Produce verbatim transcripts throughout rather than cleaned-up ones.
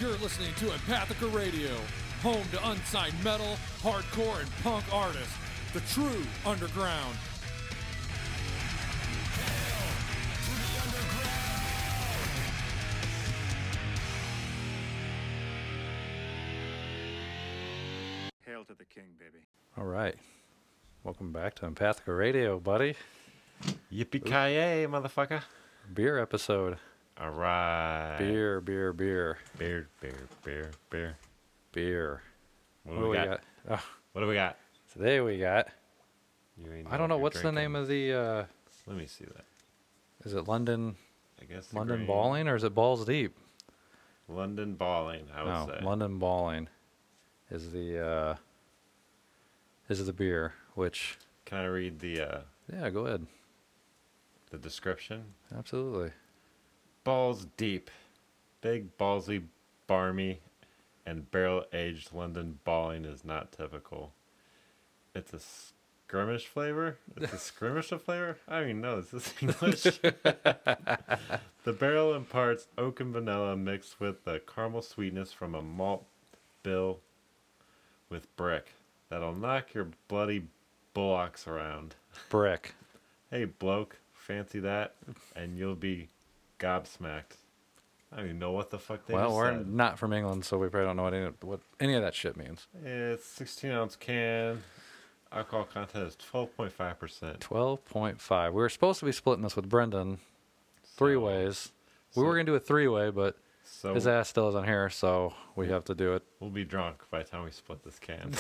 You're listening to Empathica Radio, home to unsigned metal, hardcore, and punk artists. The true underground. Hail to the king, baby. All right. Welcome back to Empathica Radio, buddy. Yippee-ki-yay, motherfucker. Beer episode. All right. Beer, beer, beer. Beer, beer, beer, beer. Beer. What do we got? Oh, What do we got? today we got, You ain't I don't know, what what's you're the name drinking. of the, uh, Let me see that. is it London I guess the London green- Balling or is it Balls Deep? London Balling, I would No, say. London Balling is the, uh, is the beer, which, Can I read the uh, yeah, go ahead. the description? Absolutely. Balls deep. Big, ballsy, barmy, and barrel-aged London Balling is not typical. It's a skirmish flavor? It's a skirmish of flavor? I don't even know. Is this English? The barrel imparts oak and vanilla mixed with the caramel sweetness from a malt bill with brick that'll knock your bloody bullocks around. Brick. Hey, bloke, fancy that, and you'll be gobsmacked. I don't even know what the fuck they Well, just we're said. not from England, so we probably don't know what any, what any of that shit means. It's sixteen ounce can. Alcohol content is twelve point five percent. twelve point five. We were supposed to be splitting this with Brendan three So- ways. We so- were going to do a three-way, but So his ass still isn't here, so we have to do it. we'll be drunk by the time we split this can.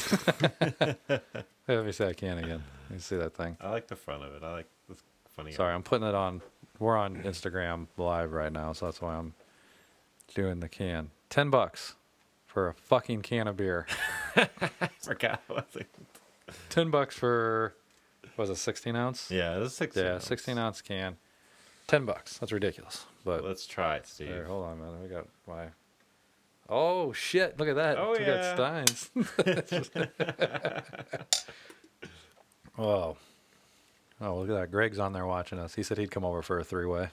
Hey, let me see that can again. Let me see that thing. I like the front of it. I like this funny. Sorry, I'm putting it on. We're on Instagram live right now, so that's why I'm doing the can. Ten bucks for a fucking can of beer. Forgot what it was. Ten bucks for, what was it, sixteen ounce? Yeah, this is sixteen. Yeah, ounce. sixteen ounce can. Ten bucks. That's ridiculous. But Let's try it, Steve. here, hold on, man. We got my. Oh shit! Look at that. Oh, we yeah. got Steins. Whoa. Oh, look at that. Greg's on there watching us. He said he'd come over for a three-way.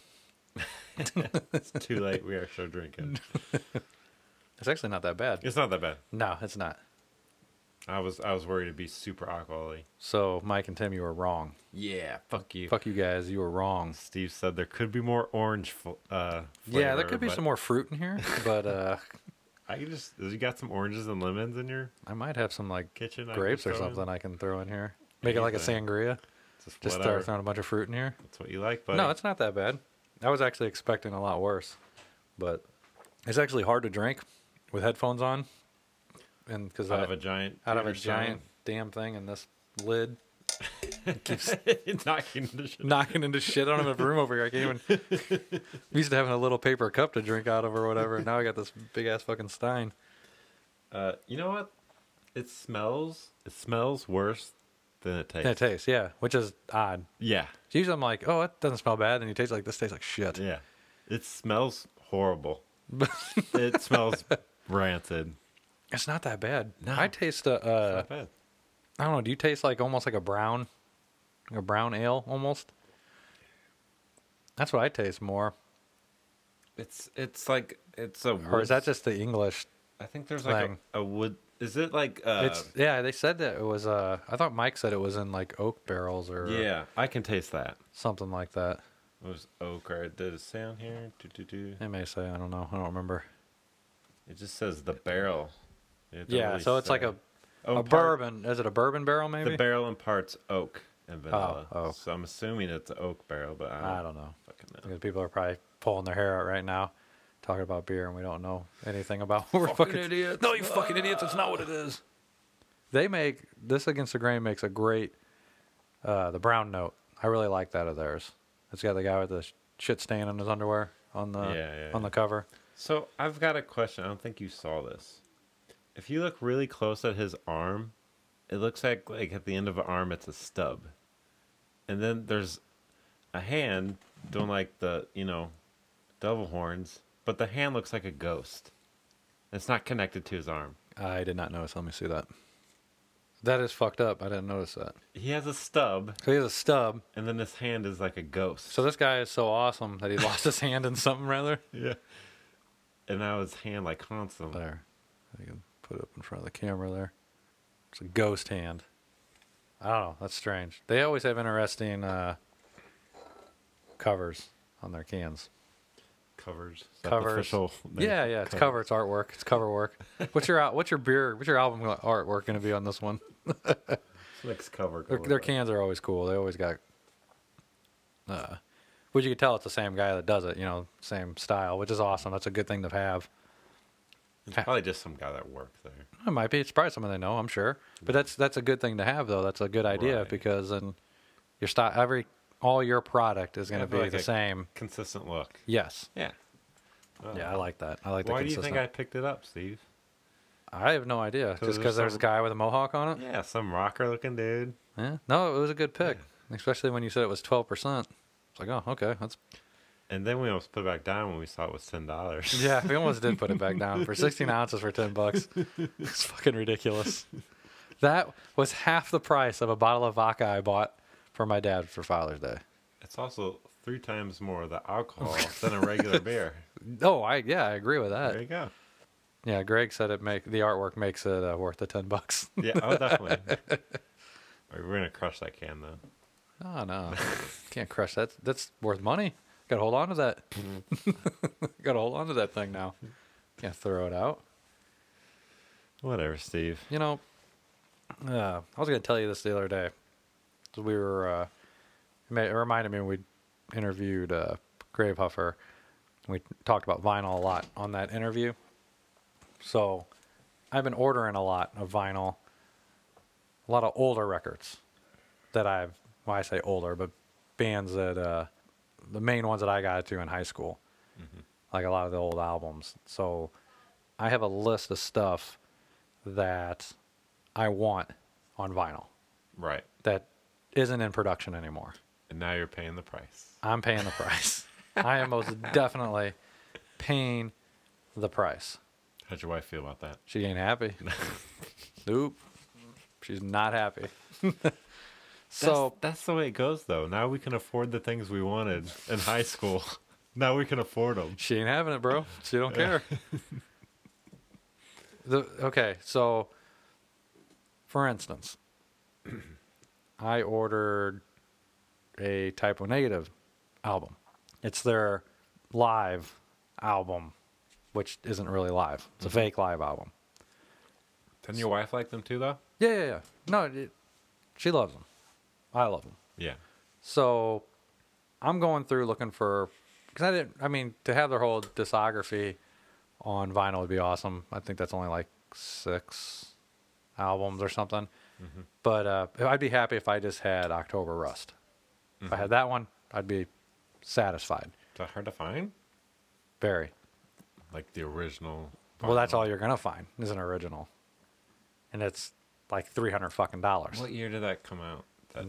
It's too late. We are so drinking. It's actually not that bad. It's not that bad. No, it's not. I was I was worried it'd be super alcohol-y. So, Mike and Tim, you were wrong. Yeah, fuck you. Fuck you guys. You were wrong. Steve said there could be more orange. Fl- uh, flavor, Yeah, there could be but some more fruit in here, but uh, I can just. You got some oranges and lemons in your I might have some like kitchen? I can grapes or throw in? something I can throw in here. Make it like a Anything. sangria. Just, Just whatever. start throwing a bunch of fruit in here. That's what you like, but No, it's not that bad. I was actually expecting a lot worse, but it's actually hard to drink with headphones on, and because out of a giant. out of a Peter Stein. giant damn thing in this lid keeps knocking the shit. knocking into shit. I don't have a room over here. I can't even. We used to having a little paper cup to drink out of or whatever. And now I got this big ass fucking stein. Uh, you know what? It smells. It smells worse than it tastes. Yeah, it tastes, yeah, which is odd. Yeah, Usually I'm like, oh, it doesn't smell bad, and you taste like this tastes like shit. yeah. It smells horrible. It smells rancid. It's not that bad. No. I taste a. Uh, Not bad. I don't know. Do you taste like almost like a brown, like a brown ale almost? That's what I taste more. It's it's like it's a. Or is that just the English? I think there's like thing? a, a wood. Is it like? Uh, It's yeah. They said that it was. Uh, I thought Mike said it was in like oak barrels or yeah, I can taste that. something like that. It was oak, or did it say on here? Do, do, do. They may say. I don't know. I don't remember. It just says the barrel. It doesn't Yeah. really So it's like say. a Oh, a part- bourbon. Is it a bourbon barrel? Maybe. The barrel imparts oak and vanilla. oh. So I'm assuming it's an oak barrel, but I don't, I don't know. fucking know. Because people are probably pulling their hair out right now, talking about beer, and we don't know anything about. We're fucking idiots. No, you fucking idiots! It's not what it is. They make this Against the Grain makes a great uh, the brown note. I really like that of theirs. It's got the guy with the sh- shit stain on his underwear on the Yeah, yeah, on yeah. the cover. So I've got a question. I don't think you saw this. If you look really close at his arm, it looks like like at the end of an arm it's a stub. And then there's a hand doing like the, you know, devil horns, but the hand looks like a ghost. It's not connected to his arm. I did not notice. Let me see that. That is fucked up. I didn't notice that. He has a stub, So he has a stub. and then his hand is like a ghost. So this guy is so awesome that he lost his hand in something rather. yeah. and now his hand like haunts him. There. I can put it up in front of the camera there. It's a ghost hand. I don't know. That's strange. They always have interesting uh, covers on their cans. Covers. Is that the Covers. official name? Yeah, yeah. It's cover. It's artwork. It's cover work. What's your out? What's your beer? What's your album artwork going to be on this one? Next cover. Their, their cans are always cool. They always got. Uh, which you can tell it's the same guy that does it. You know, same style, which is awesome. That's a good thing to have. It's probably just some guy that works there. It might be. It's probably someone they know. I'm sure. But that's that's a good thing to have, though. That's a good idea Right. because then your style, every all your product is going to Yeah, be like the a same. Consistent look. Yes. Yeah. Well, Yeah, I like that. I like Why the do you consistent. think I picked it up, Steve? I have no idea. Just there's because there's a some- guy with a mohawk on it. Yeah, some rocker looking dude. Yeah. No, it was a good pick, especially when you said it was twelve percent. It's like, oh, okay, that's. And then we almost put it back down when we saw it was ten dollars. Yeah, we almost did put it back down for sixteen ounces for ten bucks. It's fucking ridiculous. That was half the price of a bottle of vodka I bought for my dad for Father's Day. It's also three times more the alcohol than a regular beer. Oh, I yeah, I agree with There that. you go. Yeah, Greg said it make the artwork makes it uh, worth the ten bucks. Yeah, oh, definitely. All right, we're going to crush that can, though. Oh no, can't crush that. That's worth money. Got to hold on to that. Got to hold on to that thing now. Can't throw it out. Whatever, Steve. You know, uh, I was going to tell you this the other day. So we were, uh, it ma- it reminded me when we interviewed uh, Grave Huffer. We talked about vinyl a lot on that interview. So I've been ordering a lot of vinyl, a lot of older records that I've, well, I say older, but bands that, uh, the main ones that I got to in high school, Mm-hmm. like a lot of the old albums. So I have a list of stuff that I want on vinyl Right. that isn't in production anymore. And now you're paying the price. I'm paying the price. I am most definitely paying the price. How'd your wife feel about that? She ain't happy. Nope. She's not happy. So that's, that's the way it goes, though. Now we can afford the things we wanted in high school. Now we can afford them. she ain't having it, bro. She don't care. the, okay, so for instance, I ordered a Type O Negative album. It's their live album, which isn't really live. It's a fake live album. Doesn't your wife like them too, though? Yeah, yeah, yeah. No, it, she loves them. I love them. Yeah. So I'm going through looking for, because I didn't, I mean, to have their whole discography on vinyl would be awesome. I think that's only like six albums or something. Mm-hmm. But uh, I'd be happy if I just had October Rust. If I had that one, I'd be satisfied. Is that hard to find? Very. Like the original. Well, that's all you're going to find is an original. And it's like three hundred fucking dollars. What year did that come out? That,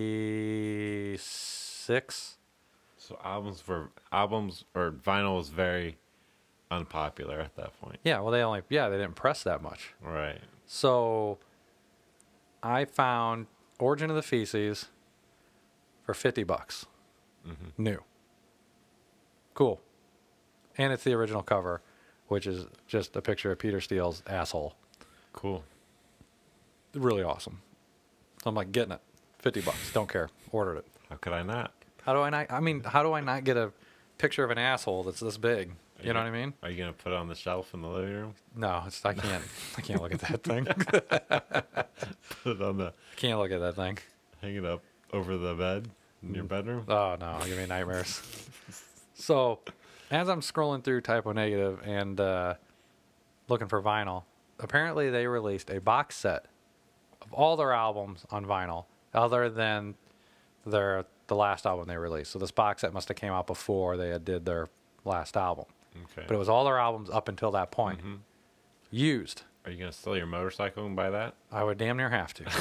ninety-six? so albums were albums or vinyl was very unpopular at that point. Yeah, well, they only, yeah, they didn't press that much. Right. So I found Origin of the Feces for fifty bucks. Mm-hmm. New. Cool. And it's the original cover, which is just a picture of Peter Steele's asshole. Cool. Really awesome. So I'm like, getting it. fifty bucks. Don't care. Ordered it. How could I not? How do I not, I mean, how do I not get a put of an assoll that's this big? Are You know what I mean? Are you gonna put it on the shelf in the living room? No, it's, I can't. I can't look at that thing. Put it on the Can't look at that thing. hang it up over the bed in your bedroom. Oh no, give me nightmares. So, as I'm scrolling through Type O Negative and uh, looking for vinyl, apparently they released a box set of all their albums on vinyl, other than their the last album they released. So this box set must have came out before they had did their last album, Okay. but it was all their albums up until that point, used. Are you gonna steal your motorcycle and buy that? I would damn near have to.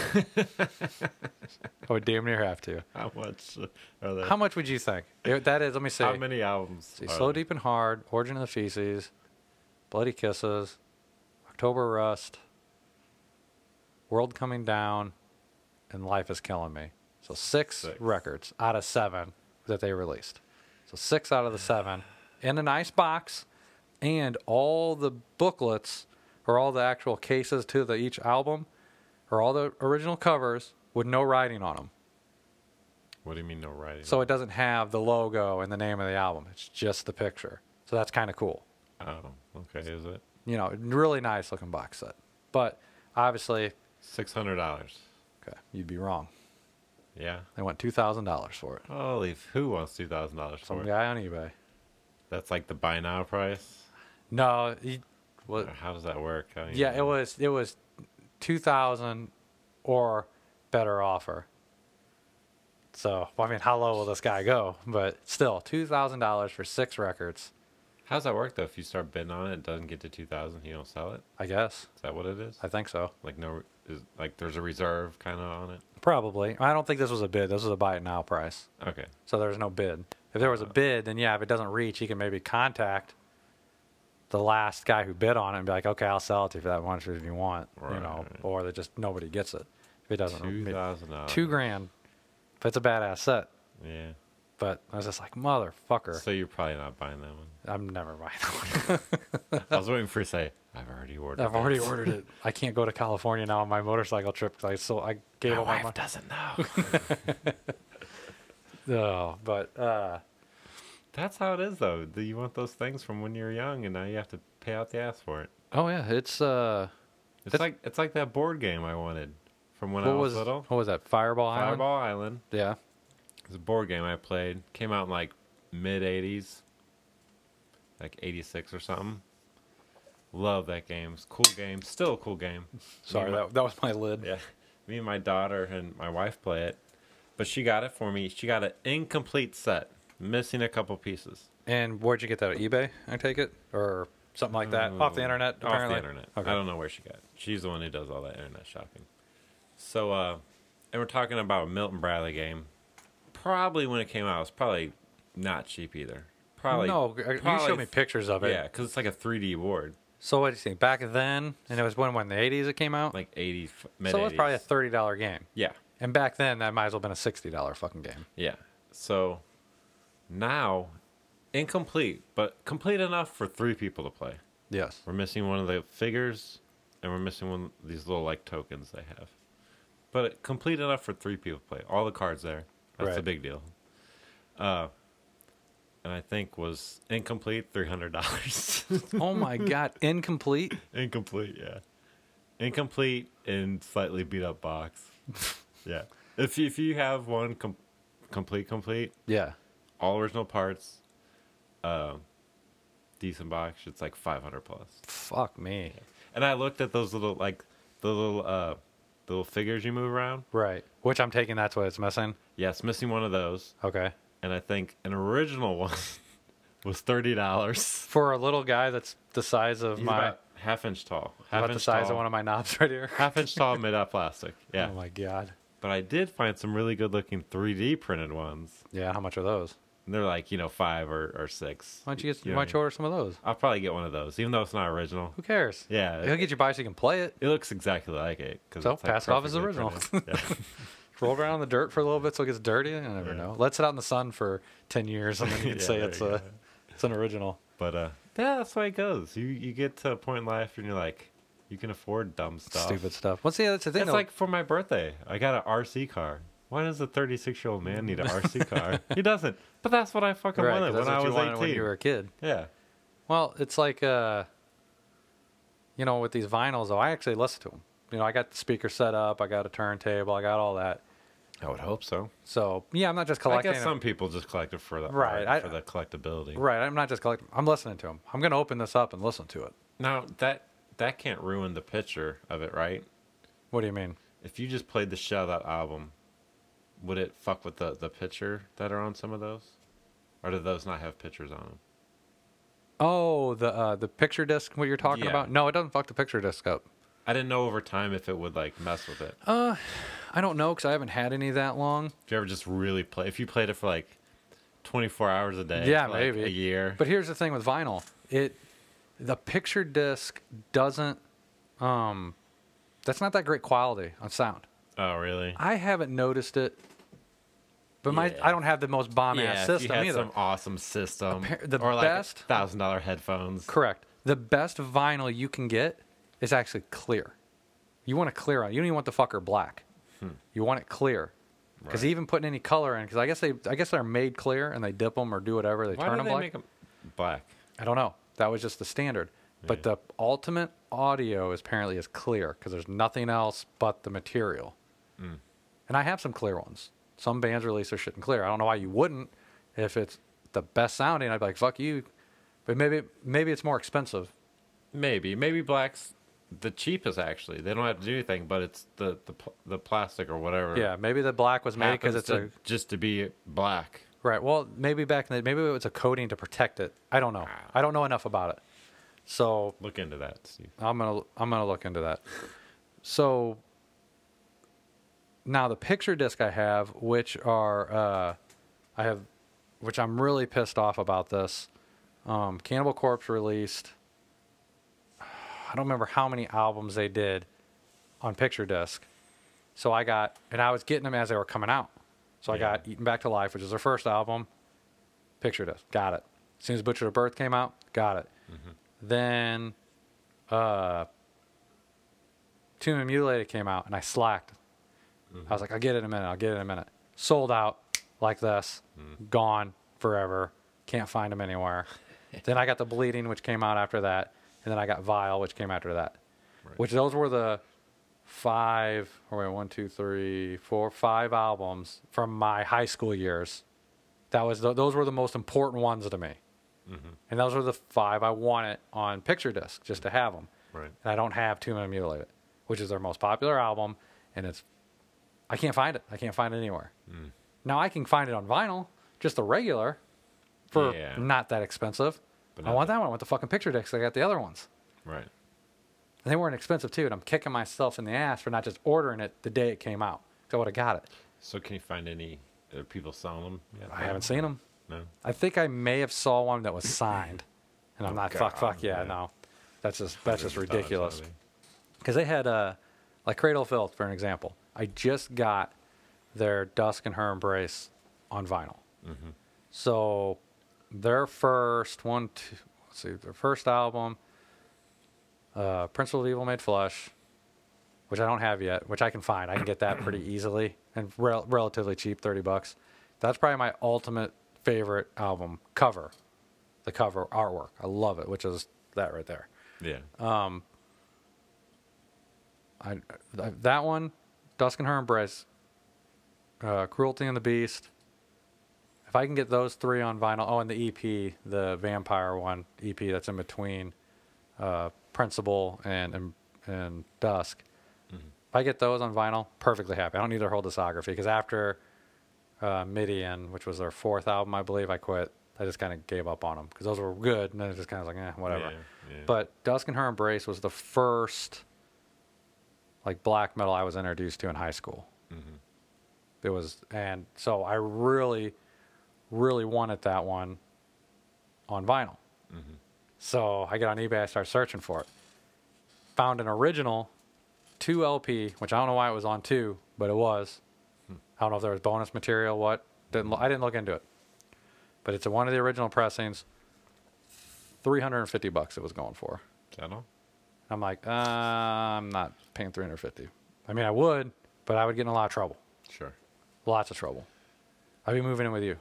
I would damn near have to. How much are they? How much would you think? It- that is, let me see. How many albums? See, are Slow, there? Deep, and Hard, Origin of the Feces, Bloody Kisses, October Rust, World Coming Down, and Life is Killing Me. So six, Six. records out of seven that they released. So six out of the seven in a nice box, and all the booklets or all the actual cases to the each album or all the original covers with no writing on them. What do you mean no writing? So it doesn't have the logo and the name of the album. It's just the picture. So that's kind of cool. Oh, okay. Is it? You know, really nice looking box set. But obviously, six hundred dollars. Okay, you'd be wrong. Yeah. They want two thousand dollars for it. Holy, who wants two thousand dollars for Some it? guy on eBay. That's like the buy now price? No, he, what? Or how does that work? How do you Yeah, know? it was it was two thousand or better offer. So, well, I mean, how low will this guy go? But still, two thousand dollars for six records. How does that work though? If you start bidding on it, it doesn't get to two thousand, you don't sell it. I guess. Is that what it is? I think so. Like no, is like there's a reserve kind of on it. Probably. I don't think this was a bid. This was a buy it now price. Okay. So there's no bid. If there was a bid, then yeah, if it doesn't reach, he can maybe contact the last guy who bid on it and be like, okay, I'll sell it to you for that much if you want, you know, Right. or that just nobody gets it. If it doesn't, Two thousand dollars. two grand. If it's a badass set. Yeah. But I was just like, motherfucker. So you're probably not buying that one. I'm never buying that one. I was waiting for you to say, I've already ordered I've already this." ordered it. I can't go to California now on my motorcycle trip because I so I gave My all my wife money. doesn't know. Oh, but uh, That's how it is, though. Do you want those things from when you were young, and now you have to pay out the ass for it? oh yeah, it's uh, It's That's- like it's like that board game I wanted from when what I was, was little. what was that? Fireball Island. Fireball Island. Yeah. It's a board game I played. Came out in like mid eighties, like eighty-six or something. Love that game. It's a cool game. Still a cool game. Sorry, Me and my- that that was my lid. Yeah, me and my daughter and my wife play it, but she got it for me. She got an incomplete set, missing a couple pieces. And where'd you get that? EBay, I take it, or something like that, off the internet. Off Apparently? the internet. Okay. I don't know where she got it. She's the one who does all that internet shopping. So, uh, and we're talking about a Milton Bradley game. Probably when it came out, it was probably not cheap either. Probably no, you probably- showed me pictures of it. Yeah, because it's like a three D board, So what do you think? Back then, and it was when when the eighties it came out. like eighty mid. So it was probably a thirty dollar game. Yeah, And back then, that might as well have been a sixty dollar fucking game. yeah. So now, incomplete, but complete enough for three people to play. Yes. We're missing one of the figures, and we're missing one of these little like tokens they have. But complete enough for three people to play. All the cards there. That's a Right. big deal. Uh, and I think was incomplete three hundred dollars. Oh my god, incomplete. Incomplete, yeah. Incomplete in slightly beat up box. Yeah. If if you have one com- complete complete, Yeah. all original parts, uh, decent box, it's like five hundred plus. Fuck me. And I looked at those little like the little uh the little figures you move around. Right. Which I'm taking that's what it's missing. Yes, missing one of those. Okay. And I think an original one was thirty dollars. For a little guy that's the size of He's my about half inch tall. Half about the inch size tall, of one of my knobs right here. half inch tall made out of plastic. Yeah. Oh my god. But I did find some really good looking three D printed ones. Yeah. How much are those? And they're like, you know, five or, or six. Why don't you get? You know Why what don't you order some of those? I'll probably get one of those, even though it's not original. Who cares? Yeah. He'll It, get you by so you can play it. it looks exactly like it. 'Cause So, it's, like, pass it off as perfectly original. printed. Yeah. Roll around in the dirt for a little bit so it gets dirty. I never Yeah. know. Let it sit out in the sun for ten years and then you can Yeah, say there it's you a go. it's an original. But uh, yeah, that's why it goes. You you get to a point in life and you're like, you can afford dumb stuff. Stupid stuff. Well, see, that's the thing. It's though. like for my birthday, I got an R C car. Why does a thirty-six year old man need an R C car? He doesn't. But that's what I fucking right, 'cause wanted that's when what I you was wanted eighteen. when you were a kid. Yeah. Well, it's like, uh, you know, with these vinyls, though, I actually listen to them. You know, I got the speaker set up, I got a turntable, I got all that. I would hope so. So, yeah, I'm not just I collecting. guess it. some people just collect it for the Right, art, I- for the collectability. Right, I'm not just collecting. I'm listening to them. I'm going to open this up and listen to it. Now that that can't ruin the picture of it, right? What do you mean? If you just played the shit out of that album, would it fuck with the the picture that are on some of those, or do those not have pictures on them? Oh, the uh, the picture disc, what you're talking Yeah. about? No, it doesn't fuck the picture disc up. I didn't know over time if it would like mess with it. Uh, I don't know because I haven't had any that long. If you ever just really play, if you played it for like twenty-four hours a day, Yeah, for, like, maybe a year. But here's the thing with vinyl: it the picture disc doesn't. Um, that's not that great quality on sound. Oh, really? I haven't noticed it But my Yeah. I don't have the most bomb yeah, ass if you system had either. some awesome system, Appar- the or like best- thousand dollar headphones. Correct. The best vinyl you can get is actually clear. You want it clear on. You don't even want the fucker black. Hmm. You want it clear. Because Right. even putting any color in, because I guess they, I guess they're made clear and they dip them or do whatever. They Why turn do them they black. make them black? I don't know. That was just the standard. But Yeah. the ultimate audio is apparently is clear because there's nothing else but the material. Mm. And I have some clear ones. Some bands release their shit in clear. I don't know why you wouldn't. If it's the best sounding, I'd be like, fuck you. But maybe maybe it's more expensive. Maybe, maybe black's the cheapest. Actually, they don't have to do anything, but it's the the pl- the plastic or whatever. Yeah, maybe the black was made because happens it's to- a just to be black. right. Well, maybe back in the maybe it was a coating to protect it. I don't know. I don't know enough about it. So Look into that, Steve. I'm gonna I'm gonna look into that. So now the picture disc I have, which are uh, I have, which I'm really pissed off about this. Um, Cannibal Corpse released. I don't remember how many albums they did on picture disc. So I got, and I was getting them as they were coming out. So I Yeah. got Eaten Back to Life, which is their first album. Picture disc, got it. As soon as Butcher to Birth came out, got it. Then uh, Tomb and Mutilated came out, and I slacked. I was like, I'll get it in a minute. I'll get it in a minute. Sold out like this, gone forever. Can't find them anywhere. Then I got The Bleeding, which came out after that, and then I got Vile, which came after that. Right. Which those were the five, or wait, one, two, three, four, five albums from my high school years. That was the, those were the most important ones to me. And those were the five I wanted on picture disc just to have them. Right. And I don't have Tomb and Mutilated, which is their most popular album, and it's I can't find it. I can't find it anywhere. Now I can find it on vinyl, just the regular, for Yeah. not that expensive. But I not want that one. I want the fucking picture disc. I got the other ones. Right. And they weren't expensive too, and I'm kicking myself in the ass for not just ordering it the day it came out. So I would have got it. So can you find any uh, people selling them? yet? I haven't seen them. No. I think I may have saw one that was signed, and I'm Oh, not fuck fuck God, yeah man. no, that's just that's just Hundreds of dollars, ridiculous. probably. Because they had uh, like Cradle of Filth for an example. I just got their Dusk and Her Embrace on vinyl. So their first one, two, let's see, their first album, uh, Principle of Evil Made Flesh, which I don't have yet, which I can find. I can get that pretty easily and rel- relatively cheap, thirty bucks. That's probably my ultimate favorite album cover, the cover artwork. I love it, which is that right there. Yeah. I, I that one, Dusk and Her Embrace, uh, Cruelty and the Beast. If I can get those three on vinyl, oh, and the E P, the Vampire one E P that's in between uh, Principle and and, and Dusk. If I get those on vinyl, perfectly happy. I don't need their whole discography because after uh, Midian, which was their fourth album, I believe, I quit. I just kind of gave up on them because those were good, and then it just kind of was like, eh, whatever. Yeah, yeah. But Dusk and Her Embrace was the first like black metal I was introduced to in high school. It was, and so I really, really wanted that one on vinyl. So I get on eBay, I start searching for it. Found an original two L P, which I don't know why it was on two, but it was. I don't know if there was bonus material, what. Didn't lo- I didn't look into it. But it's a, one of the original pressings. three hundred fifty bucks it was going for. Is that all? I'm like, uh, I'm not paying three hundred fifty. I mean, I would, but I would get in a lot of trouble. Sure. Lots of trouble. I'd be moving in with you.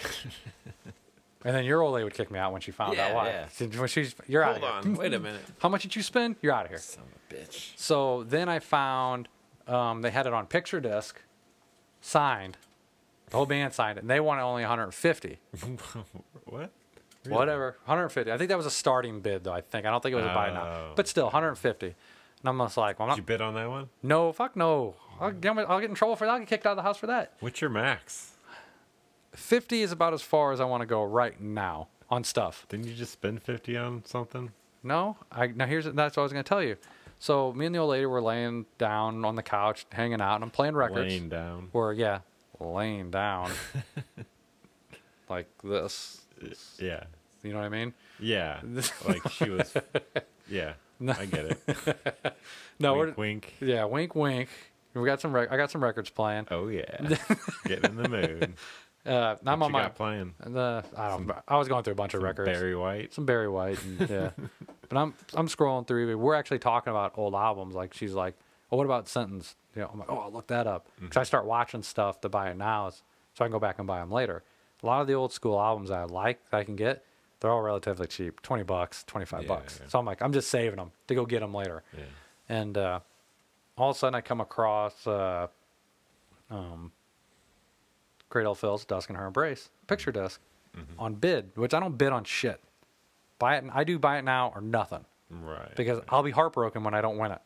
And then your old lady would kick me out when she found Yeah, out why. yeah. See, When she's, you're out Hold of here. on. Wait a minute. How much did you spend? You're out of here. Son of a bitch. So then I found um, they had it on picture disc, signed. The whole band signed it, and they wanted only one hundred fifty. What? Whatever, one hundred fifty. I think that was a starting bid, though. I think I don't think it was a buy now, Oh. but still one hundred fifty. And I'm just like, well, I'm Did you not, bid on that one? no, fuck no. I'll get, I'll get in trouble for that. I'll get kicked out of the house for that. What's your max? fifty is about as far as I want to go right now on stuff. Didn't you just spend fifty on something? No, I now here's that's what I was going to tell you. So me and the old lady were laying down on the couch, hanging out, and I'm playing records. Laying down. We're yeah, laying down like this. Yeah. You know what I mean? Yeah. Like she was. Yeah. I get it. No, wink, we're wink. yeah, wink, wink. We got some. Rec- I got some records playing. Oh yeah, getting in the mood. Uh, I'm what on you my got playing. The I don't. I was going through a bunch of records. Barry White. Some Barry White. And, yeah. But I'm I'm scrolling through. We're actually talking about old albums. Like she's like, "Oh, what about Sentence?" You know, I'm like, "Oh, I'll look that up." Because Mm-hmm. I start watching stuff to buy it now, so I can go back and buy them later. A lot of the old school albums that I like that I can get, they're all relatively cheap, twenty bucks, twenty-five Yeah, bucks. yeah. So I'm like, I'm just saving them to go get them later. Yeah. And uh, all of a sudden, I come across uh, um, Cradle of Filth, Dusk and Her Embrace picture disc Mm-hmm. on bid, which I don't bid on shit. Buy it. I do buy it now or nothing Right. because I'll be heartbroken when I don't win it.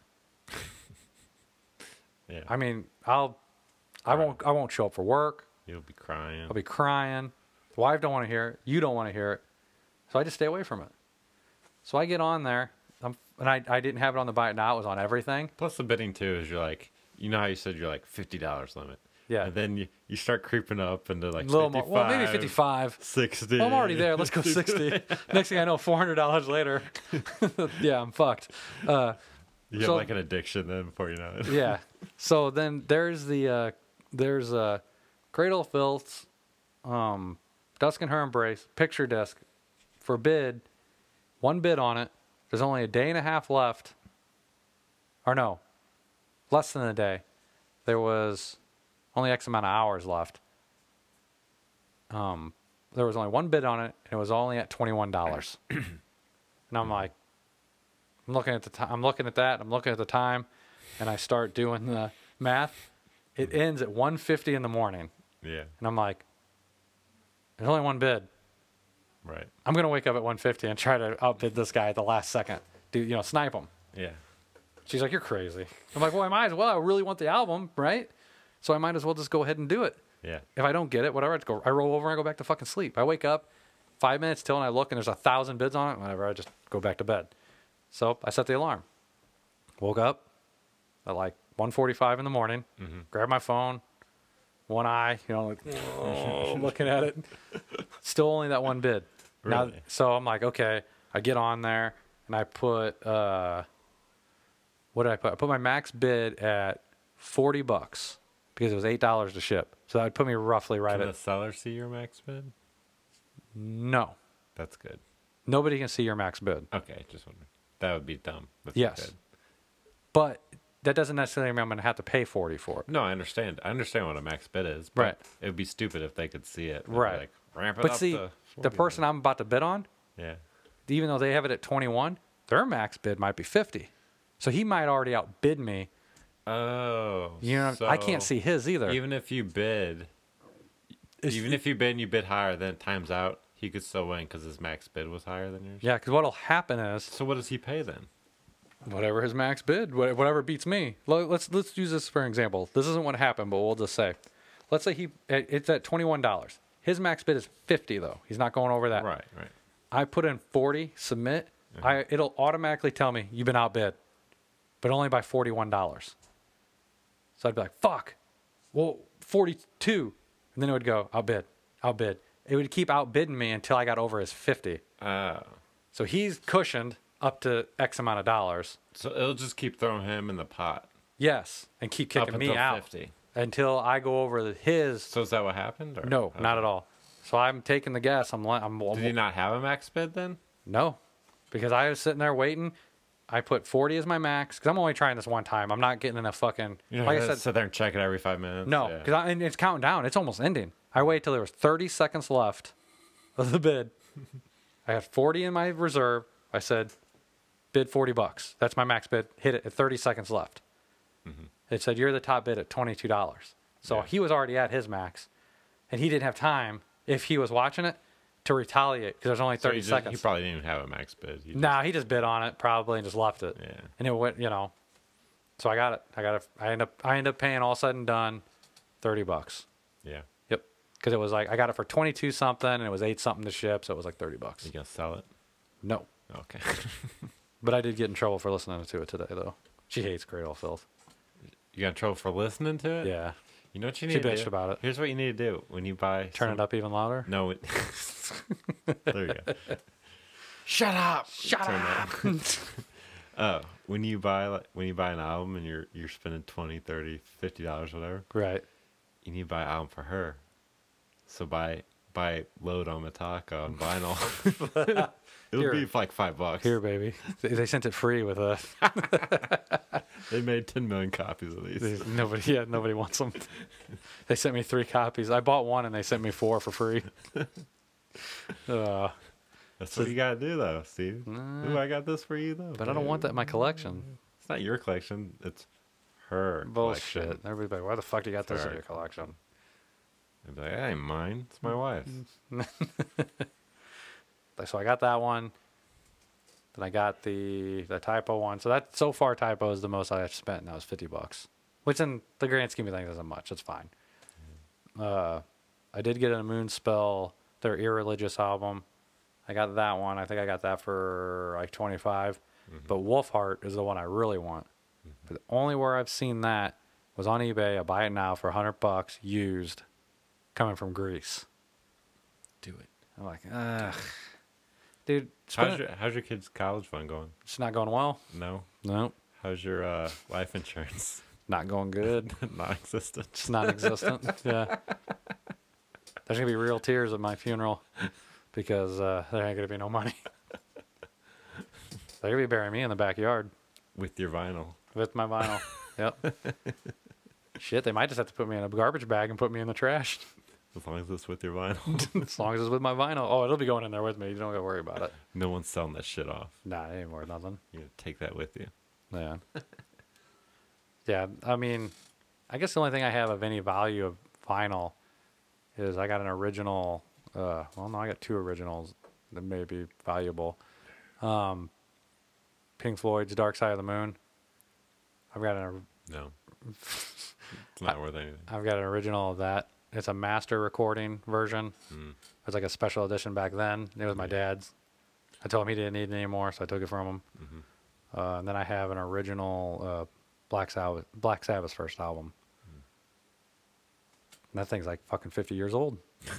Yeah. I mean, I'll, I won't, I won't show up for work. You'll be crying. I'll be crying. The wife don't want to hear it. You don't want to hear it. So I just stay away from it. So I get on there, I'm, and I, I didn't have it on the buy it now. It was on everything. Plus the bidding too is you're like, you know how you said you're like fifty dollars limit. Yeah. And then you, you start creeping up into like A little more. fifty-five, Well, maybe fifty-five. sixty. Well, I'm already there. Let's go sixty. Next thing I know, four hundred dollars later. Yeah, I'm fucked. Uh, You have So- like an addiction then before you know it. yeah. So then there's the uh, there's uh, Cradle of Filth, um, Dusk and Her Embrace picture disc for bid. One bid on it. There's only a day and a half left. Or no, less than a day. There was only X amount of hours left. Um, there was only one bid on it, and it was only at twenty-one dollars. And I'm like, I'm looking at the time. I'm looking at that. I'm looking at the time, and I start doing the math. It ends at one fifty in the morning, Yeah. and I'm like, there's only one bid. Right. I'm gonna wake up at one fifty and try to outbid this guy at the last second. Do you know, snipe him? Yeah. She's like, you're crazy. I'm like, well, I might as well. I really want the album, right? So I might as well just go ahead and do it. Yeah. If I don't get it, whatever, I, just go, I roll over and I go back to fucking sleep. I wake up five minutes till and I look and there's a thousand bids on it. Whatever, I just go back to bed. So I set the alarm. Woke up at like one forty-five in the morning. Mm-hmm. Grabbed my phone. One eye, you know, like oh, looking at it. Still only that one bid. Now, Really? so I'm like, okay. I get on there and I put uh, what did I put? I put my max bid at forty bucks because it was eight dollars to ship. So that would put me roughly right Can at the seller see your max bid? no. That's good. Nobody can see your max bid. Okay, just wondering. That would be dumb. That's Yes. good. But that doesn't necessarily mean I'm going to have to pay forty for it. No, I understand. I understand what a max bid is. But Right. It would be stupid if they could see it. They'd be Right. Like ramp it But up see, to the forty. person I'm about to bid on, Yeah. even though they have it at twenty-one, their max bid might be fifty. So he might already outbid me. Oh. You know, I can't so see his either. Even if you bid, It's- even if you bid and you bid higher, then it times out, he could still win because his max bid was higher than yours. Yeah, because what'll happen is So what does he pay then? whatever his max bid, wha- whatever beats me. Lo- Let's let's use this for an example. This isn't what happened, but we'll just say, let's say he it- it's at twenty-one dollars. His max bid is fifty though. He's not going over that. Right, right. I put in forty, submit. I it'll automatically tell me you've been outbid, but only by forty-one dollars. So I'd be like, fuck. Well, forty-two, and then it would go outbid, outbid. It would keep outbidding me until I got over his fifty. Oh. So he's cushioned up to X amount of dollars. So it'll just keep throwing him in the pot. Yes, and keep kicking up me until out fifty. until I go over the- his. So is that what happened? Or? No, Okay. not at all. So I'm taking the guess. I'm, li- I'm, Did he not have a max bid then? No, because I was sitting there waiting. I put forty as my max because I'm only trying this one time. I'm not getting in a fucking. You know, like I said, sit there and check it every five minutes. no, Yeah. because and it's counting down. It's almost ending. I wait till there was thirty seconds left of the bid. I had forty in my reserve. I said, bid forty bucks. That's my max bid. Hit it at thirty seconds left. Mm-hmm. It said you're the top bid at twenty-two dollars. So Yeah. he was already at his max, and he didn't have time if he was watching it to retaliate because there's only So thirty he, just, seconds. he probably didn't even have a max bid. He just- Nah, he just bid on it probably and just left it. Yeah. And it went, you know. So I got it. I got it. I end up. I end up paying all said and done, thirty bucks. Yeah. Yep. Because it was like I got it for twenty two something and it was eight something to ship, so it was like thirty bucks. You gonna sell it? No, Okay. but I did get in trouble for listening to it today though. She hates Cradle of Filth. You got in trouble for listening to it? Yeah. You know what you She need to bitched do? about it. Here's what you need to do when you buy. Turn some- it up even louder. No. It... there you go. Shut up. Shut Turn up. that- Oh, when you buy like when you buy an album and you're you're spending twenty, thirty, fifty dollars, whatever. Right. You need to buy an album for her. So buy buy Load on Metallica on vinyl. It'll Here. be like five bucks. Here, baby. They, they sent it free with a. They made ten million copies of these. Nobody, yeah, nobody wants them. They sent me three copies. I bought one and they sent me four for free. Uh, That's what you gotta do, though, Steve. Nah. Ooh, I got this for you, though. but I don't want that in my collection. It's not your collection. It's her Bullshit. collection. Everybody's like, why the fuck do you got this in Sorry. your collection? I'd be like, that ain't mine. It's my wife's. Like, so I got that one. Then I got the the typo one. So that so far typo is the most I've spent, and that was fifty bucks, which in the grand scheme of things isn't much. It's fine. Uh, I did get a Moonspell, their Irreligious album. I got that one. I think I got that for like twenty-five. Mm-hmm. But Wolfheart is the one I really want. But the only where I've seen that was on eBay. I buy it now for a hundred bucks used, coming from Greece. Do it. I'm like, ugh. Dude, How's spend your, how's your kid's college fund going? it's not going well. No. Nope. How's your uh, life insurance? Not going good. Non-existent. It's non-existent. Yeah. There's gonna be real tears at my funeral because uh, there ain't gonna be no money. They're gonna be burying me in the backyard With your vinyl. with my vinyl. Yep. Shit, they might just have to put me in a garbage bag and put me in the trash. As long as it's with your vinyl. As long as it's with my vinyl. Oh, it'll be going in there with me. You don't gotta worry about it. No one's selling that shit off. Nah, it ain't worth nothing. You're going to take that with you. Yeah. Yeah, I mean, I guess the only thing I have of any value of vinyl is I got an original. Uh, well, no, I got two originals that may be valuable. Um, Pink Floyd's Dark Side of the Moon. I've got an No. It's not worth anything. I've got an original of that. It's a master recording version. Mm. It was like a special edition back then. It was my dad's. I told him he didn't need it anymore, so I took it from him. Mm-hmm. Uh, and then I have an original uh, Black Sabbath, Black Sabbath's first album. Mm. And that thing's like fucking fifty years old.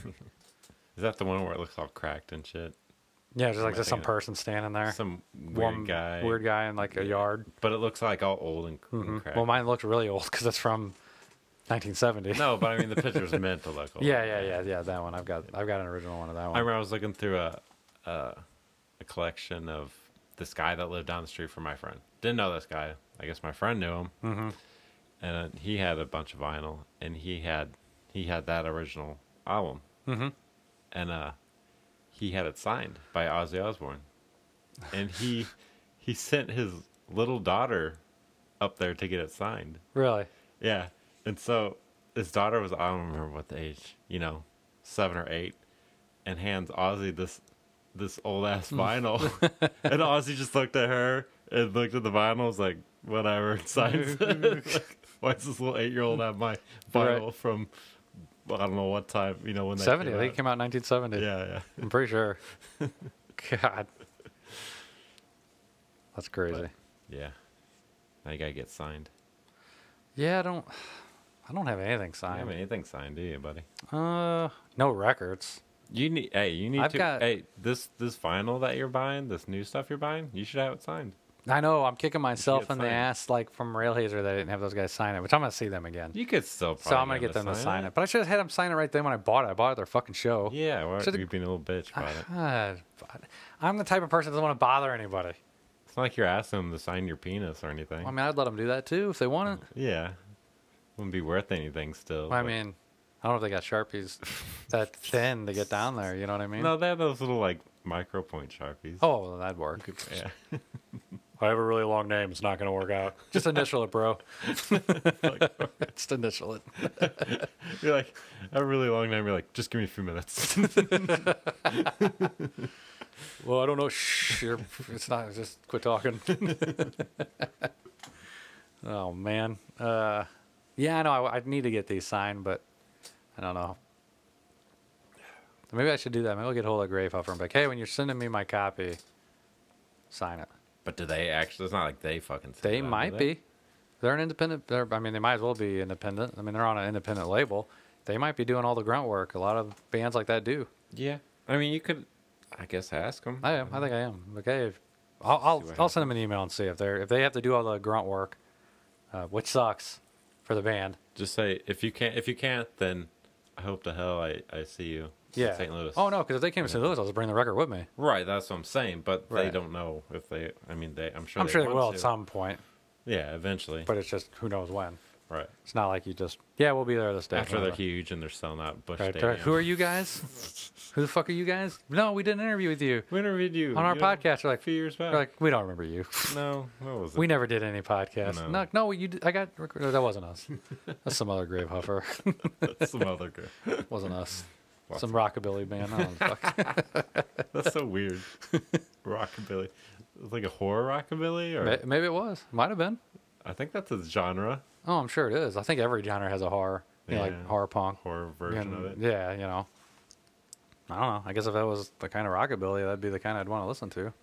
Is that the one where it looks all cracked and shit? Yeah, just Am like I just some thinking of- person standing there. Some weird One guy. Weird guy in like a Yeah. yard. But it looks like all old and, and Mhm. cracked. Well, mine looks really old because it's from nineteen seventy. No, but I mean the picture's meant to look old. Yeah, yeah, yeah, yeah. That one. I've got. I've got an original one of that I one. remember I was looking through a, a a collection of this guy that lived down the street from my friend. Didn't know this guy. I guess my friend knew him, Mm-hmm. and uh, he had a bunch of vinyl, and he had he had that original album, Mm-hmm. and uh, he had it signed by Ozzy Osbourne, and he he sent his little daughter up there to get it signed. Really? Yeah. And so his daughter was, I don't remember what the age, you know, seven or eight, and hands Ozzy this this old ass vinyl. And Ozzy just looked at her and looked at the vinyl, was like, whatever, and signs it. Like, why does this little eight year old have my vinyl Right. from, I don't know what time, you know, when that seventy. came I think it out. came out in nineteen seventy. Yeah, yeah. I'm pretty sure. God. That's crazy. But, yeah. Now you gotta get signed. Yeah, I don't. I don't have anything I don't signed. have anything signed, do you, buddy? Uh, no records. You need, hey, you need I've to, got- hey, this this vinyl that you're buying, this new stuff you're buying, you should have it signed. I know. I'm kicking myself get in the signed. ass, like from Railhazer, that I didn't have those guys sign it, which I'm gonna see them again. You could still probably So I'm gonna get them to sign it. But I should have had them sign it right then when I bought it. I bought it at their fucking show. Yeah, why Should've- are you being a little bitch about it? Ah, I'm the type of person that doesn't want to bother anybody. It's not like you're asking them to sign your penis or anything. I mean, I'd let them do that too if they want it. Yeah. Wouldn't be worth anything still. I but- mean, I don't know if they got Sharpies that thin to get down there. You know what I mean? No, they have those little, like, micro point Sharpies. Oh, well, that'd work. Yeah. I have a really long name. It's not going to work out. Just initial it, bro. Just initial it. You're like, I have a really long name. You're like, just give me a few minutes. Well, I don't know. Shh. You're, it's not. Just quit talking. Oh, man. Uh, yeah, I know. I, I need to get these signed, but I don't know. Maybe I should do that. Maybe I'll get hold of Greyhopper and be like, hey, when you're sending me my copy, sign it. But do they actually? It's not like they fucking. say They that, do might they? be. They're an independent. They're, I mean, they might as well be independent. I mean, they're on an independent label. They might be doing all the grunt work. A lot of bands like that do. Yeah. I mean, you could, I guess, ask them. I am. I think I am. Okay, if I'll I'll, See what I'll send them an email and see if they're if they have to do all the grunt work, uh, which sucks for the band. Just say if you can't. If you can't, then I hope to hell I, I see you. Yeah. In Saint Louis. Oh no, because if they came to Saint Louis, I'll just bring the record with me. Right. That's what I'm saying. But they Right. don't know if they. I mean, they. I'm sure. I'm they sure they want will to. at some point, Yeah. Eventually. but it's just who knows when. Right. It's not like you just yeah, we'll be there this day. After they're whatever. huge and they're selling out Busch Right, Stadium. right. Who are you guys? Who the fuck are you guys? No, we did an interview with you We interviewed you on our you know, podcast. They're a like, few years back. they're like, we don't remember you. no, what was it? We never did any podcast. No. No, no, you. Did, I got no, that wasn't us. That's some other grave huffer. That's some other guy. Wasn't us. Lots Some rockabilly band. I don't know, fuck. That's so weird. Rockabilly. It's like a horror rockabilly, or May- Maybe it was. Might have been. I think that's a genre, Oh, I'm sure it is. I think every genre has a horror. You know, like Yeah. horror punk. horror version And- of it. Yeah, you know. I don't know. I guess if that was the kind of rockabilly, that'd be the kind I'd want to listen to.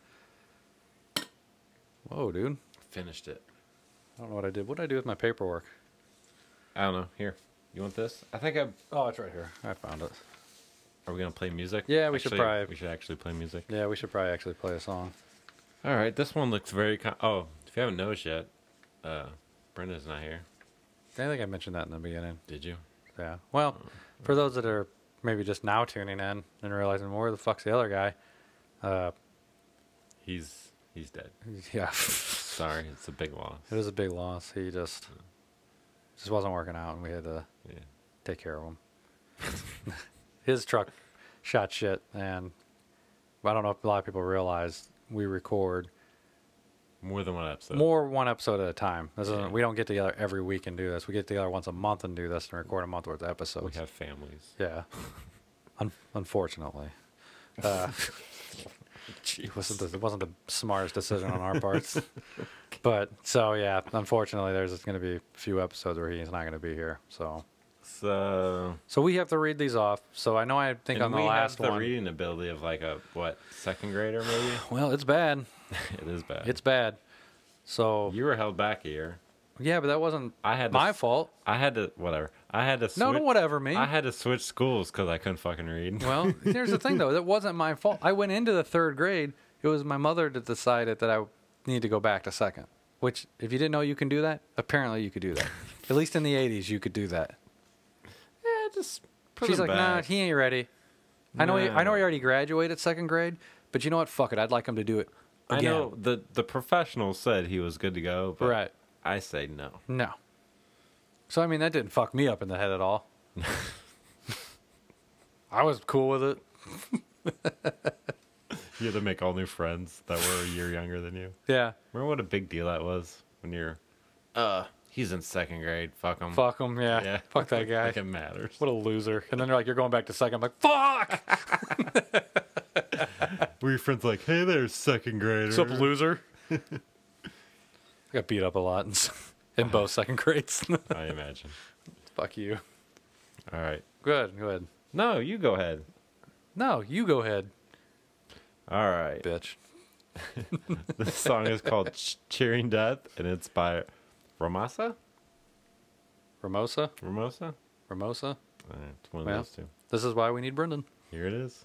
Whoa, dude. Finished it. I don't know what I did. What did I do with my paperwork? I don't know. Here, you want this? I think I. Oh, it's right here. I found it. Are we gonna play music? Yeah, we should Actually, probably- We should actually play music. Yeah, we should probably actually play a song. All right, this one looks very. Con- oh, if you haven't noticed yet, uh, Brenda's not here. I think I mentioned that in the beginning. Did you? Yeah. Well, for those that are maybe just now tuning in and realizing, well, where the fuck's the other guy? Uh, He's he's dead. yeah. Sorry, it's a big loss. It was a big loss. He just just wasn't working out, and we had to Yeah. take care of him. His truck shot shit, and I don't know if a lot of people realize we record More than one episode. more one episode at a time. This isn't, Yeah. we don't get together every week and do this. We get together once a month and do this and record a month worth of We episodes. have families. Yeah, Un- unfortunately. Uh, it wasn't the, it wasn't the smartest decision on our parts, but so yeah, unfortunately, there's going to be a few episodes where he's not going to be here. So, So. so we have to read these off. So I know I think and on the we last have the one. reading ability of like a what second grader maybe. Well, it's bad. It is bad. It's bad. So You were held back a year. yeah, but that wasn't I had to my s- fault. I had to whatever. I had to switch. No, no, whatever, me. I had to switch schools because I couldn't fucking read. Well, here's the thing, though. That wasn't my fault. I went into the third grade. It was my mother that decided that I need to go back to second. Which, if you didn't know you can do that, apparently you could do that. At least in the eighties, you could do that. Yeah, just put She's them like, nah, back. he ain't ready. I know. He, I know No. he already graduated second grade, but you know what? Fuck it. I'd like him to do it I again. know the the professionals said he was good to go, but Right. I say no. No. So I mean, that didn't fuck me up in the head at all. I was cool with it. You had to make all new friends that were a year younger than you. Yeah. Remember what a big deal that was when you're, uh, he's in second grade. Fuck him. Fuck him. Yeah. Yeah. Fuck that guy. Like it matters. What a loser. And then they're like, you're going back to second. I'm like, fuck! Were your friends like, hey there, second grader? What's up, loser? I got beat up a lot in, s- in both second grades. I imagine. Fuck you. All right. Good, good. No, you go ahead. No, you go ahead, All right. bitch. This song is called Ch- Cheering Death, and it's by Ramasa? Ramosa? Ramosa? Ramosa? Uh, it's one of Well. those two. This is why we need Brendan. Here it is.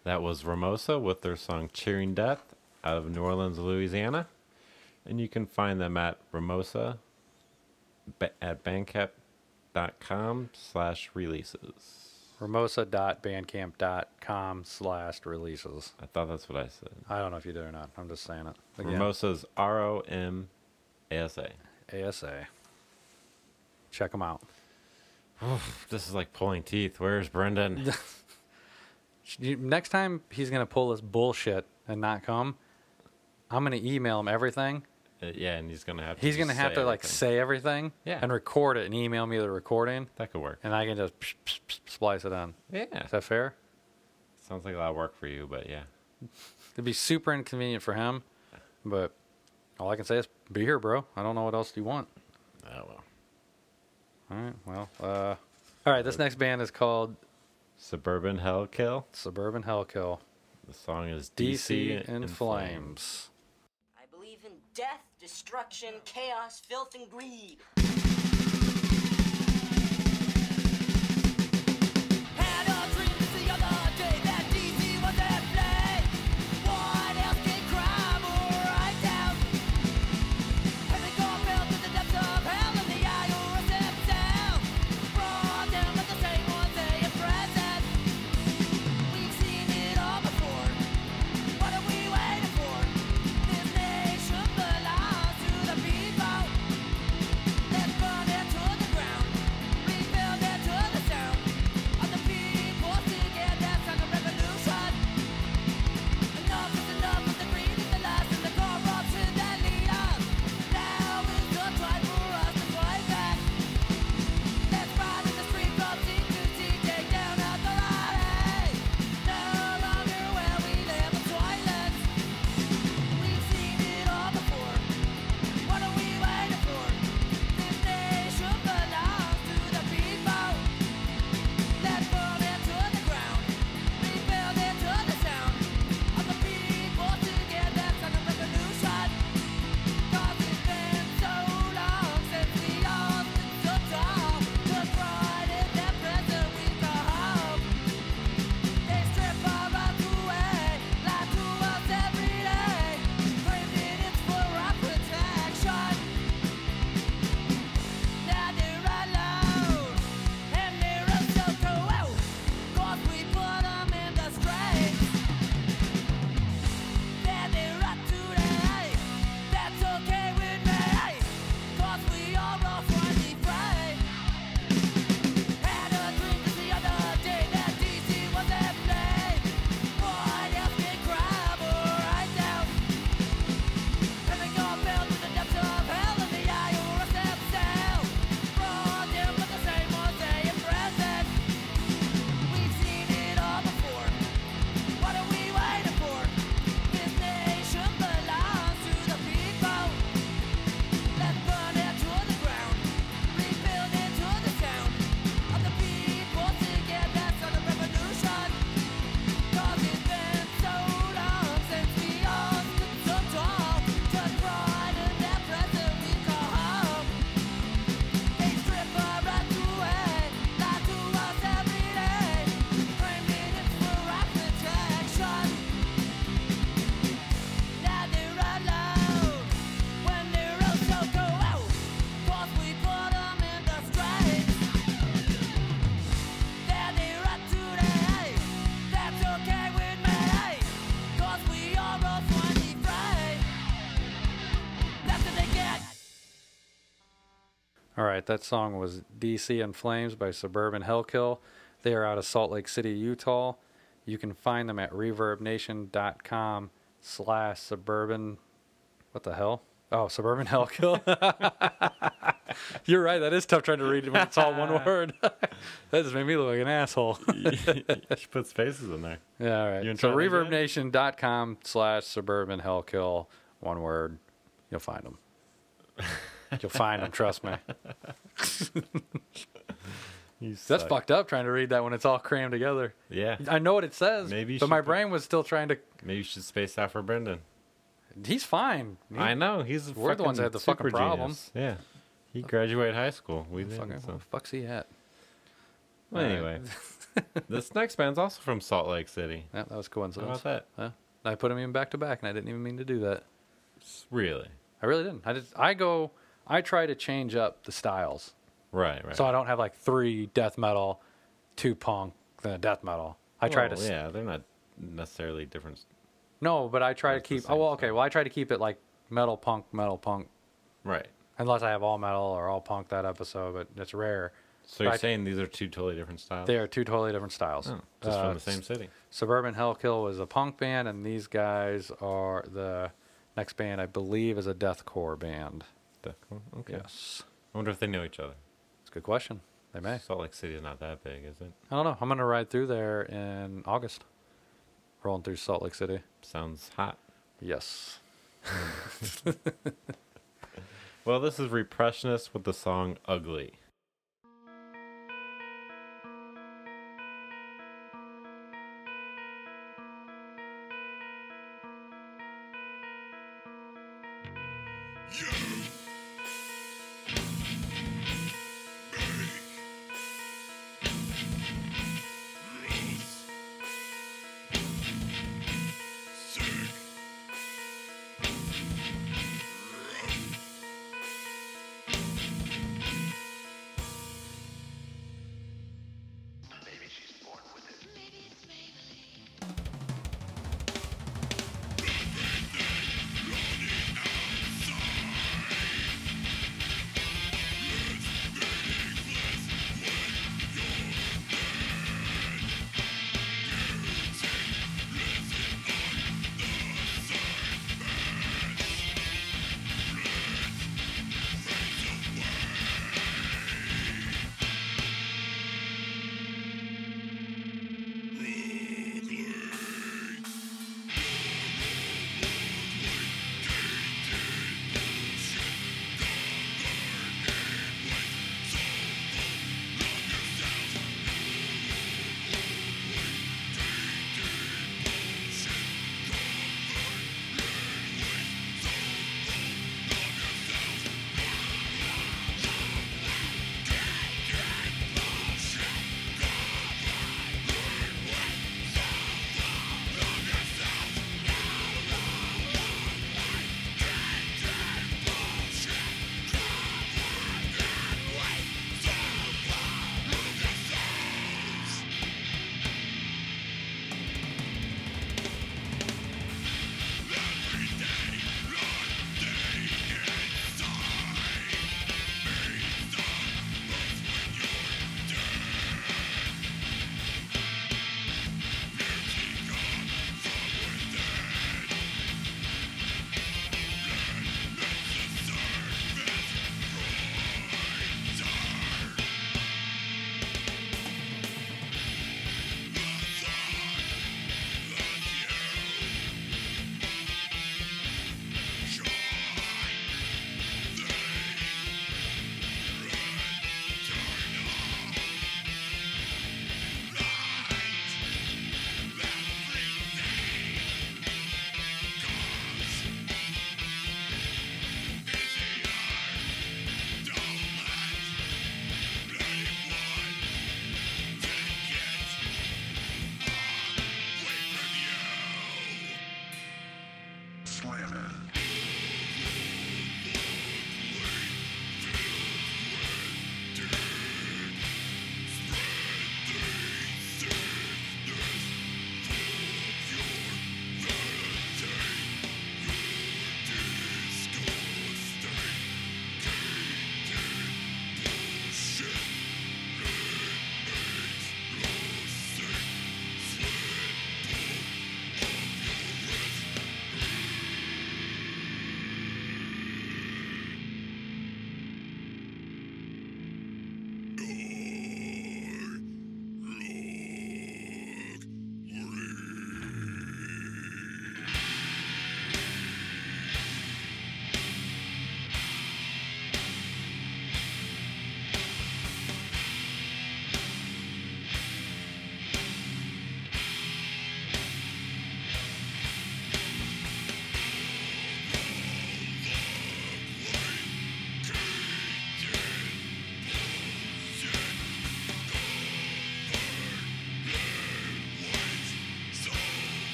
That was Ramosa with their song Cheering Death out of New Orleans, Louisiana. And you can find them at Ramosa ba- at bandcamp.com slash releases. Ramosa.bandcamp.com slash releases. I thought that's what I said. I don't know if you did or not. I'm just saying it. Again, Ramosa's R O M A S A. A S A. Check them out. This is like pulling teeth. Where's Brendan? You- Next time he's going to pull this bullshit and not come, I'm going to email him everything. Uh, yeah, and he's gonna have to He's just going to have say to like everything. say everything Yeah. and record it and email me the recording, That could work. and I can just psh, psh, psh, splice it on. Yeah. Is that fair? Sounds like a lot of work for you, but yeah. It'd be super inconvenient for him, but all I can say is be here, bro. I don't know what else you want. Oh well. All right, well, uh, all right. This next band is called Suburban Hellkill. Suburban Hellkill. The song is D D C, C in in Flames. I believe in death, destruction, chaos, filth, and greed. Had a dream the other day that D C was at play. What else can crime or right down? And they go fell to the depths of hell in the I O S F down. Brought down like the same ones they are present. We've seen it all before. What are we waiting for? This nation belongs to the people. Let's burn it to the ground. Rebuild it to the sound of the people singing that song of revolution. Enough is enough of the greed and the lust and the corruption that lead us. Now is the time for us to fight back. Let's ride in the streets from sea to sea, take down authority. No longer will we live in toilets. We've seen it all before. What are we waiting for? This nation belongs to the people. Let's burn it to the ground. Rebuild it to the sound of the people singing that song of revolution. 'Cause it's been so long since we all stood so tall. Just right in that present we go home. They strip our rights away, lie to us every day, claiming it's for our protection. Now they're alone, and they're so cold, 'cause we put them in the streets. Now they're up today, that's okay with me, 'cause we are all finally free. Had a dream just the other day that D C was at play. What else can crime or right down? And they go fell to the depths of hell in the I O S F cell. Brought them with the same ones they are present. We've seen it all before. What are we waiting for? This nation belongs to the people. Let's burn it to the ground. Rebuild it to the sound of the people singing that song of revolution. 'Cause it's been so long since we all stood so tall. Just right in that present we call home. They strip our rights away, lie to us every day, claiming it's for our protection. Now they're alone, when they're all so cold, 'cause we put them in the streets. Now they're up today, that's okay with me, 'cause we are all finally free. That's what they get. All right, that song was D C in Flames by Suburban Hellkill. They are out of Salt Lake City, Utah. You can find them at reverbnation.com slash suburban. What the hell? Oh, Suburban Hellkill. You're right. That is tough trying to read when it's all one word. That just made me look like an asshole. You should put spaces in there. Yeah, all right. You wanna So try that again? reverbnation.com slash suburban hellkill. One word. You'll find them. You'll find them. Trust me. You That's suck. fucked up trying to read that when it's all crammed together. Yeah. I know what it says, Maybe you but should my put- brain was still trying to. Maybe you should space out for Brendan. He's fine. He, I know. He's a We're the ones that had the super fucking problem. genius. Yeah. He graduated high school. We fucking, didn't. where So. the fuck's he at? Well, All right. anyway, This next band's also from Salt Lake City. Yeah, that was How coincidence. about that? Yeah. I put them even back to back, and I didn't even mean to do that. Really? I really didn't. I just I go. I try to change up the styles, Right, right. so I don't have like three death metal, two punk, then a death metal. I try to. Well, s- yeah, they're not necessarily different. No, but I try to That's the keep. same Oh, well, okay. style. Well, I try to keep it like metal, punk, metal, punk. Right. Unless I have all metal or all punk that episode, but it's rare. So you're I- saying these are two totally different styles? They are two totally different styles. Oh, just Uh, from the same city. Suburban Hellkill was a punk band, and these guys are the next band, I believe, is a deathcore band. Deathcore? Okay. Yes. I wonder if they know each other. It's a good question. They may. Salt Lake City is not that big, is it? I don't know. I'm going to ride through there in August. Rolling through Salt Lake City. Sounds hot. Yes. Well, this is Repressionist with the song Ugly.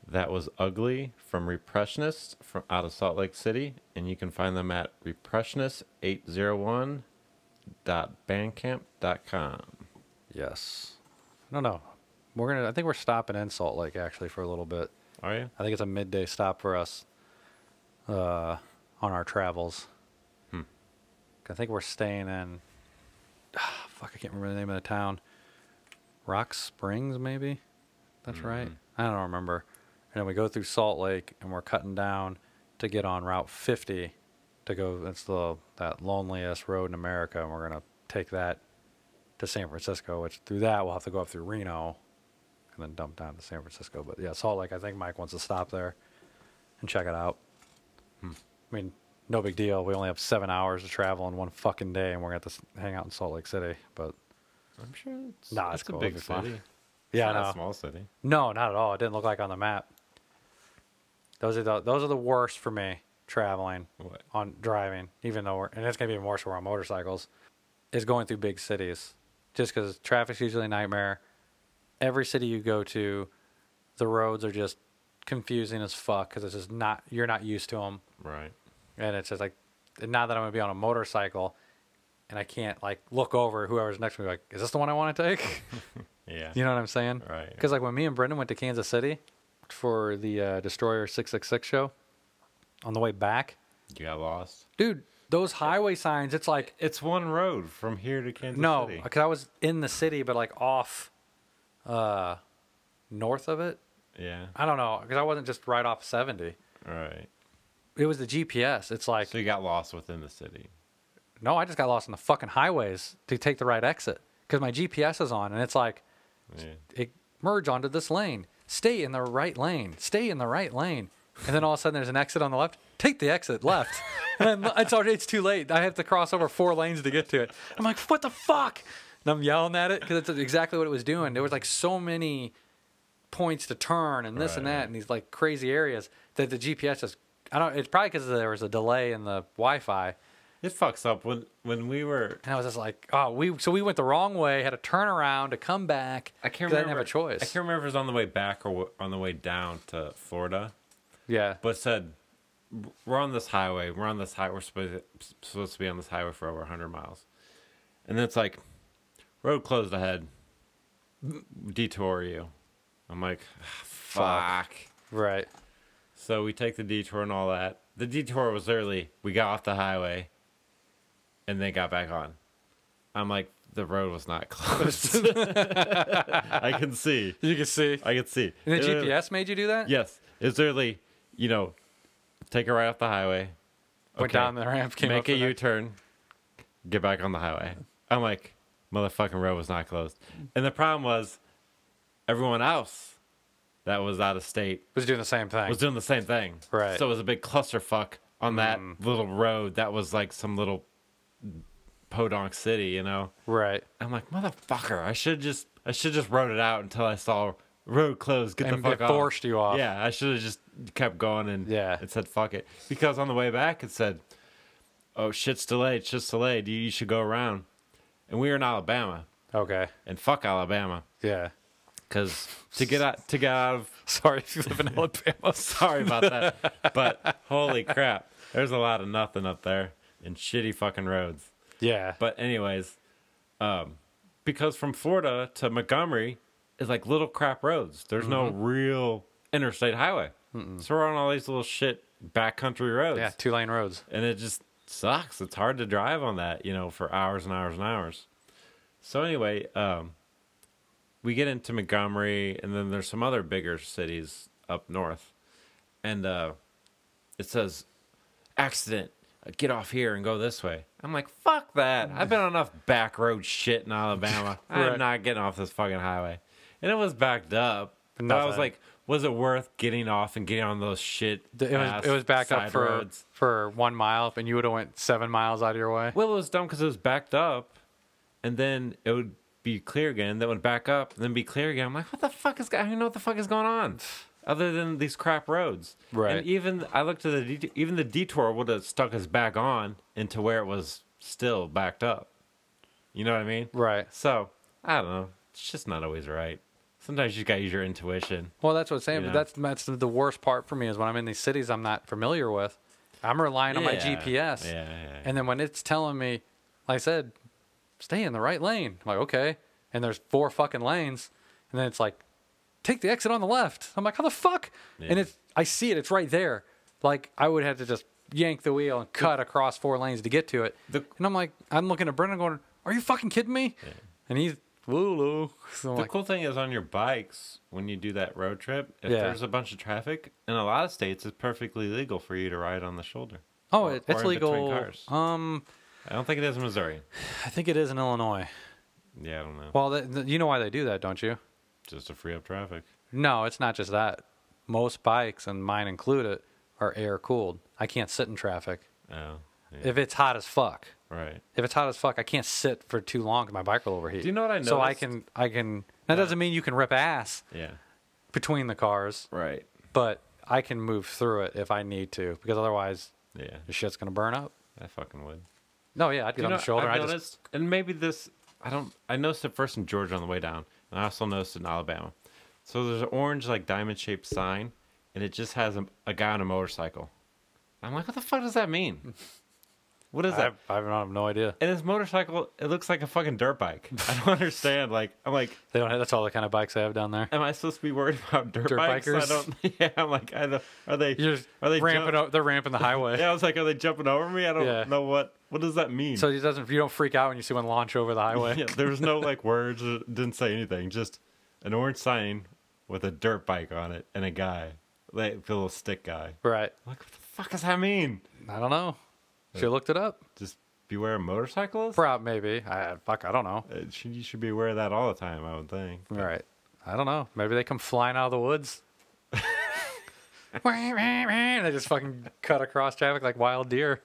That Was Ugly from Repressionists from out of Salt Lake City, and you can find them at repressionist eight oh one dot bandcamp dot com. Yes. I don't know. We're gonna. I think we're stopping in Salt Lake actually for a little bit. Are you? I think it's a midday stop for us uh, on our travels. Hmm. I think we're staying in. Ah, fuck, I can't remember the name of the town. Rock Springs, maybe. That's Mm-hmm. right. I don't remember. And then we go through Salt Lake, and we're cutting down to get on Route fifty to go. It's the that loneliest road in America, and we're gonna take that to San Francisco. Which through that we'll have to go up through Reno, and then dump down to San Francisco. But yeah, Salt Lake. I think Mike wants to stop there and check it out. Hmm. I mean, no big deal. We only have seven hours to travel in one fucking day, and we're gonna have to s- hang out in Salt Lake City. But I'm sure it's, Nah, it's it's a cool. big It'll be fun. city. yeah, It's not no. a small city. No, not at all. It didn't look like on the map. Those are the those are the worst for me traveling What? on driving, even though we're and it's gonna be even worse when we're on motorcycles. Is going through big cities, just because traffic's usually a nightmare. Every city you go to, the roads are just confusing as fuck because it's just not you're not used to them, Right. and it's just like now that I'm gonna be on a motorcycle, and I can't like look over whoever's next to me like, is this the one I want to take? Yeah. You know what I'm saying? Right. Because like when me and Brendan went to Kansas City for the uh, Destroyer six six six show, on the way back, You got lost. dude, those highway signs, it's like, It's one road from here to Kansas no, City. because I was in the city, but like off uh, north of it. Yeah. I don't know, because I wasn't just right off seventy. Right. It was the G P S. It's like, So you got lost within the city. no, I just got lost in the fucking highways to take the right exit because my G P S is on, and it's like, Yeah. it merge onto this lane. Stay in the right lane. Stay in the right lane. And then all of a sudden there's an exit on the left. Take the exit left. And I'm- it's already it's too late. I have to cross over four lanes to get to it. I'm like, what the fuck? And I'm yelling at it because it's exactly what it was doing. There was like so many points to turn and this and Right. that and these like crazy areas that the G P S just I don't. It's probably because there was a delay in the Wi-Fi. It fucks up when when we were. And I was just like, oh, we so we went the wrong way, had to turn around to come back. I can't 'cause remember. I didn't have a choice. I can't remember if it was on the way back or wh- on the way down to Florida. Yeah. But it said we're on this highway. We're on this highway. We're supposed to, supposed to be on this highway for over one hundred miles, and then it's like road closed ahead. Detour you. I'm like, fuck. Right. So we take the detour and all that. The detour was literally we got off the highway, and then got back on. I'm like, the road was not closed. I can see. You can see. I can see. And the It literally- G P S made you do that? Yes, it's literally, you know, take it right off the highway. Went Okay. down the ramp, came Make up a the next- U-turn, get back on the highway. I'm like, motherfucking road was not closed. And the problem was, everyone else that was out of state was doing the same thing. was doing the same thing. Right. So it was a big clusterfuck on that Mm. little road that was like some little podunk city, you know? right. I'm like, motherfucker, I should just I should just rode it out until I saw road closed. Get And the fuck it off. forced you off. Yeah, I should have just kept going and Yeah. it said fuck it. Because on the way back it said, oh, shit's delayed, shit's delayed. You, you should go around. And we were in Alabama. Okay. And fuck Alabama. Yeah. Because to get out to get out of Sorry if you live in Alabama. sorry about that. But holy crap. There's a lot of nothing up there and shitty fucking roads. Yeah. But anyways, um, because from Florida to Montgomery is like little crap roads. There's no real interstate highway. So we're on all these little shit backcountry roads. yeah, two lane roads. And it just sucks. It's hard to drive on that, you know, for hours and hours and hours. So anyway, um, we get into Montgomery, and then there's some other bigger cities up north. And uh, it says, accident, get off here and go this way. I'm like, fuck that. I've been on enough back road shit in Alabama. Right. I'm not getting off this fucking highway. And it was backed up. But I was Nothing. like, was it worth getting off and getting on those shit It was it was backed up side for roads? for one mile, and you would have went seven miles out of your way. Well, it was dumb because it was backed up, and then it would be clear again. Then would back up, and then be clear again. I'm like, what the fuck is? I don't even know what the fuck is going on, other than these crap roads. Right. And even I looked at the det- even the detour would have stuck us back on into where it was still backed up. You know what I mean? Right. So I don't know. It's just not always right. Sometimes you gotta use your intuition. Well, that's what I'm saying. You But know? that's that's the worst part for me is when I'm in these cities I'm not familiar with. I'm relying on my G P S. Yeah, yeah. And then when it's telling me, like I said, stay in the right lane. I'm like, okay. And there's four fucking lanes. And then it's like, take the exit on the left. I'm like, how the fuck? Yeah. And it's, I see it. It's right there. Like, I would have to just yank the wheel and cut across four lanes to get to it. The- and I'm like, I'm looking at Brendan going, are you fucking kidding me? Yeah. And he's, woo woo. So I'm The like, cool thing is on your bikes, when you do that road trip, if Yeah. there's a bunch of traffic, in a lot of states, it's perfectly legal for you to ride on the shoulder. oh, or- it, it's or in between legal. cars. Um, I don't think it is in Missouri. I think it is in Illinois. Yeah, I don't know. Well, th th you know why they do that, don't you? Just to free up traffic. No, it's not just that. Most bikes, and mine included, are air cooled. I can't sit in traffic. Oh, yeah. If it's hot as fuck. right. If it's hot as fuck, I can't sit for too long because my bike will overheat. Do you know what I So I noticed? can, I can. That doesn't mean you can rip ass Yeah. between the cars, Right. but I can move through it if I need to because otherwise Yeah. the shit's gonna burn up. I fucking would. No, yeah, I'd get You on know, the shoulder. I've I just noticed, and maybe this, I don't, I noticed it first in Georgia on the way down, and I also noticed it in Alabama. So there's an orange, like, diamond-shaped sign, and it just has a, a guy on a motorcycle. I'm like, what the fuck does that mean? What is I, that? I have no idea. And his motorcycle, it looks like a fucking dirt bike. I don't understand. Like, I'm like, They don't. Have, that's all the kind of bikes they have down there. am I supposed to be worried about dirt, Dirt bikes? I bikers? don't. Yeah, I'm like, I don't, are they? You're just are they ramping. jump- o- they're ramping the highway. Yeah, I was like, are they jumping over me? I don't Yeah. know what. What does that mean? So it doesn't. You don't freak out when you see one launch over the highway. Yeah, there was no like words. It didn't say anything. Just an orange sign with a dirt bike on it and a guy, like the little stick guy. Right. Like, what the fuck does that mean? I don't know. Should have looked it up. Just beware of motorcyclists. Prob maybe. I fuck. I don't know. It should, you should be aware of that all the time. I would think. Right. I don't know. Maybe they come flying out of the woods. And they just fucking cut across traffic like wild deer.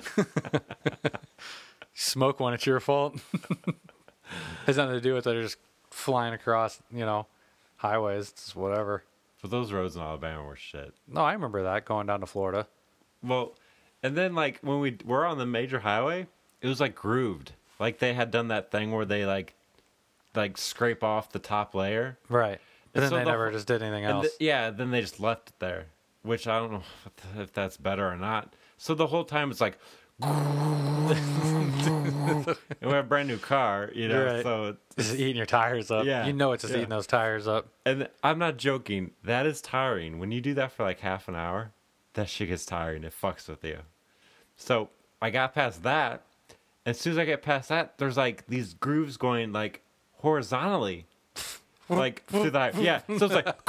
Smoke one, it's your fault. Has nothing to do with it. They're just flying across, you know, highways. It's whatever. But those roads in Alabama were shit. No, I remember that going down to Florida. Well, and then like when we were on the major highway, it was like grooved. Like they had done that thing where they like, like scrape off the top layer. Right. But then so they the never whole- just did anything And else. th- yeah, then they just left it there, which I don't know if- if that's better or not. So the whole time it's like, and we have a brand new car, you know. Right. So, it, Just eating your tires up. Yeah, You know it's just yeah. eating those tires up. and I'm not joking. That is tiring. When you do that for like half an hour, that shit gets tiring. It fucks with you. So I got past that. As soon as I get past that, there's like these grooves going like horizontally, like through the yeah. So it's like.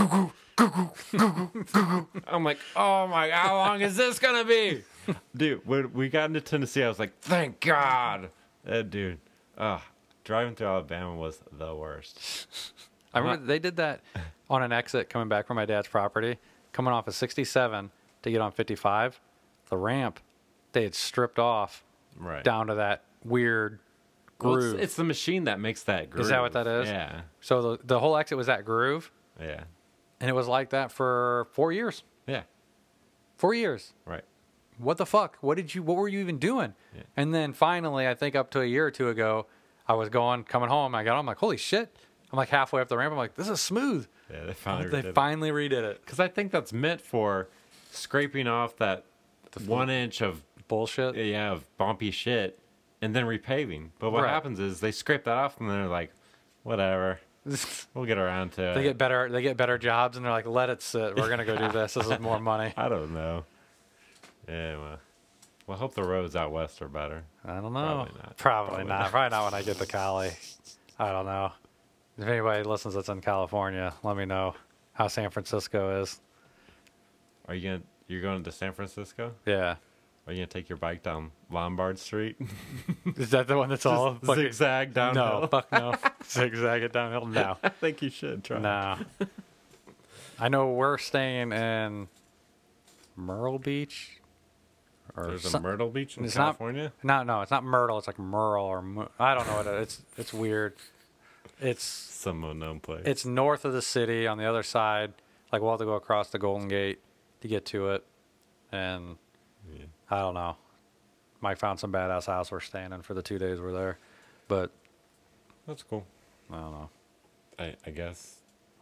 I'm like, oh my, how long is this gonna be? Dude, when we got into Tennessee, I was like, thank God. Uh, dude, uh, driving through Alabama was the worst. I remember they did that on an exit coming back from my dad's property, coming off of sixty-seven to get on fifty-five. The ramp, they had stripped off Right. down to that weird Well, groove. it's, it's the machine that makes that groove. Is that what that is? Yeah. So the, the whole exit was that groove, Yeah. and it was like that for four years. Yeah. Four years. Right. What the fuck? What did you? What were you even doing? Yeah. And then finally, I think up to a year or two ago, I was going coming home. I got home. I'm like, holy shit! I'm like halfway up the ramp. I'm like, this is smooth. Yeah, they finally they redid it. finally redid it. Because I think that's meant for scraping off that one inch of Bullshit. yeah of bumpy shit and then repaving. But what Right. happens is they scrape that off and they're like, whatever, we'll get around to They it. get better. They get better jobs, and they're like, "Let it sit. We're gonna go do this. This is more money." I don't know. Yeah, well, well, I hope the roads out west are better. I don't know. Probably not. Probably, Probably not. not. Probably not when I get to Cali. I don't know. If anybody listens that's in California, let me know how San Francisco is. Are you gonna you're going to San Francisco? Yeah. Are you gonna take your bike down Lombard Street? Is that the one that's all Just fucking- zigzag downhill? No, fuck no. Zigzag it downhill? No. I think you should try. No. I know we're staying in Myrtle Beach. Or There's a some- Myrtle Beach in it's not- California. No, no, it's not Myrtle. It's like Merle or Mer- I don't know what it is. It's it's weird. It's Some unknown place. it's north of the city on the other side. Like we'll have to go across the Golden Gate to get to it, and Yeah. I don't know. Mike found some badass house we're staying in for the two days we're there, but That's cool. I don't know. I, I guess.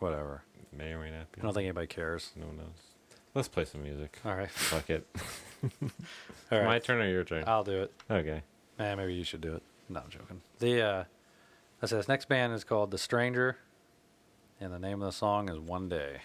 whatever. May or may not be. I don't think anybody cares. No one knows. Let's play some music. All right. Fuck it. All right. My turn or your turn? I'll do it. Okay. Eh, maybe you should do it. No, I'm joking. The uh, I said this next band is called The Stranger, and the name of the song is One Day.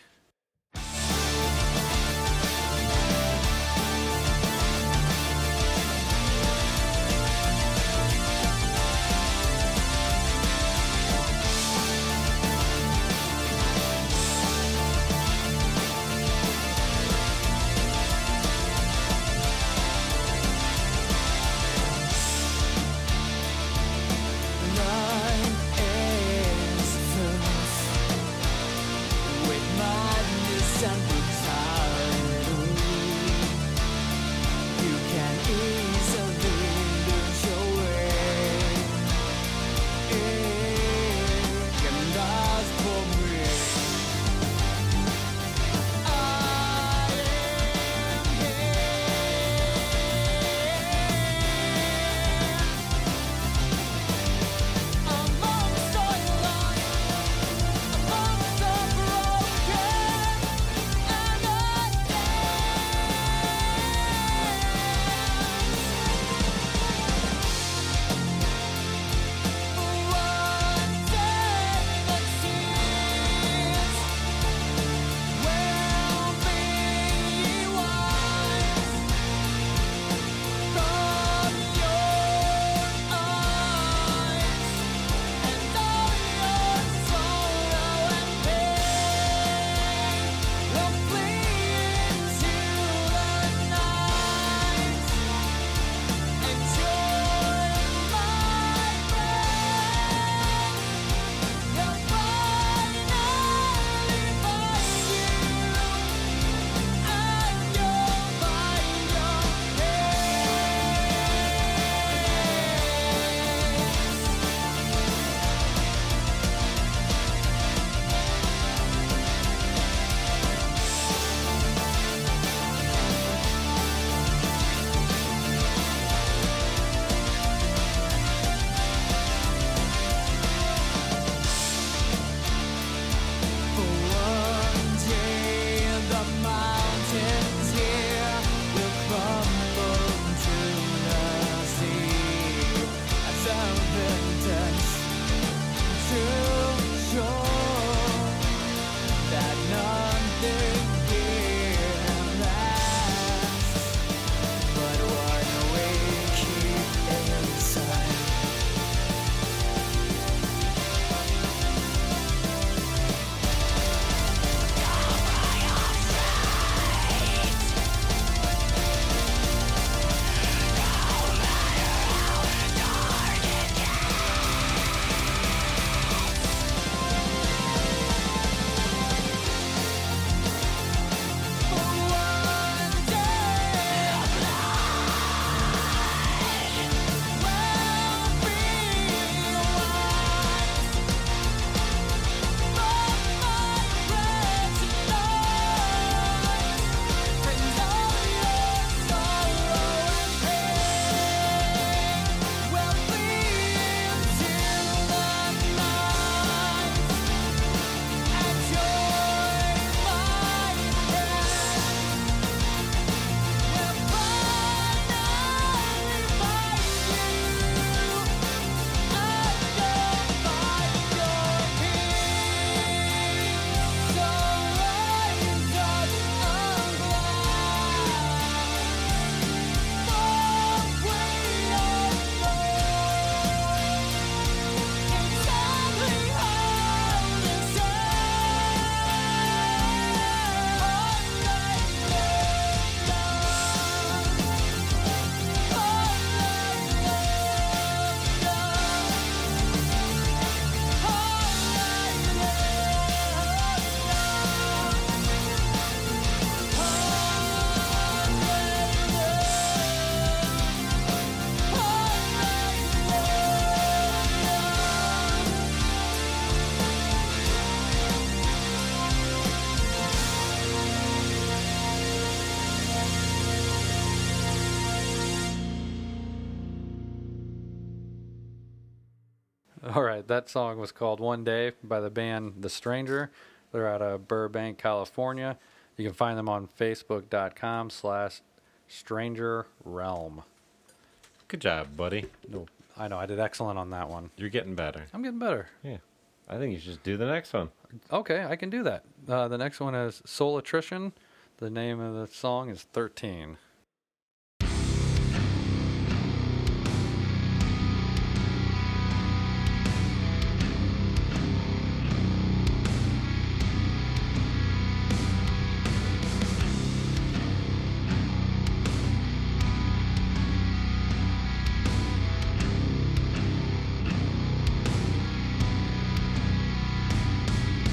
All right, that song was called One Day by the band The Stranger. They're out of Burbank, California. You can find them on Facebook.com slash Stranger Realm. Good job, buddy. No, I know, I did excellent on that one. You're getting better. I'm getting better. Yeah. I think you should just do the next one. Okay, I can do that. Uh, the next one is Soul Attrition. The name of the song is thirteen.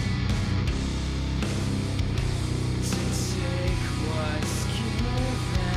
To take what's given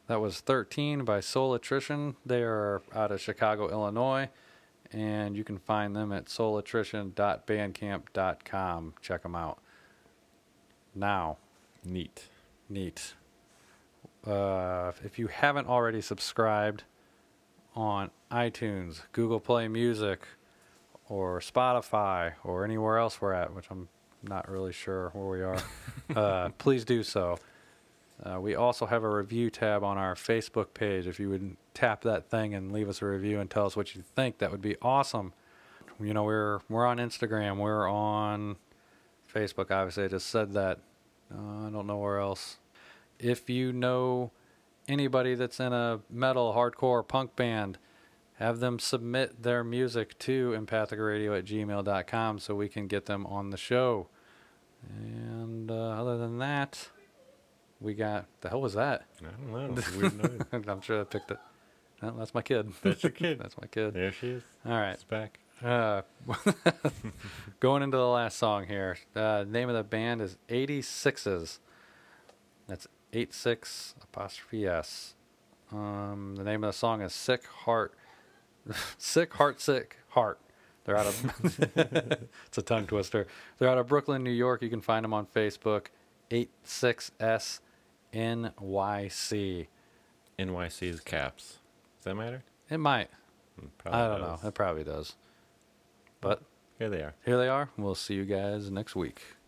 That was thirteen by Soul Attrition. They are out of Chicago, Illinois, and you can find them at soul attrition dot bandcamp dot com. Check them out. Now, Neat. neat. Uh, if you haven't already subscribed on iTunes, Google Play Music, or Spotify, or anywhere else we're at, which I'm not really sure where we are, uh, please do so. Uh, we also have a review tab on our Facebook page. If you would tap that thing and leave us a review and tell us what you think, that would be awesome. You know, we're we're on Instagram, we're on Facebook. Obviously, I just said that. Uh, I don't know where else. If you know anybody that's in a metal, hardcore, punk band, have them submit their music to empathic radio at gmail dot com so we can get them on the show. And uh, other than that, we got, the hell was that? I don't know. It's a weird noise. I'm sure I picked it. No, that's my kid. That's your kid. That's my kid. There she is. All right. It's back. Uh, going into the last song here. Uh, name of the band is eighty-sixes. That's eight six apostrophe S. Um, the name of the song is Sick Heart. Sick Heart Sick Heart. They're out of it's a tongue twister. They're out of Brooklyn, New York. You can find them on Facebook. eight six S N Y C. N Y C is caps. Does that matter? It might. Probably I don't does. know. It probably does. But Here they are. here they are. We'll see you guys next week.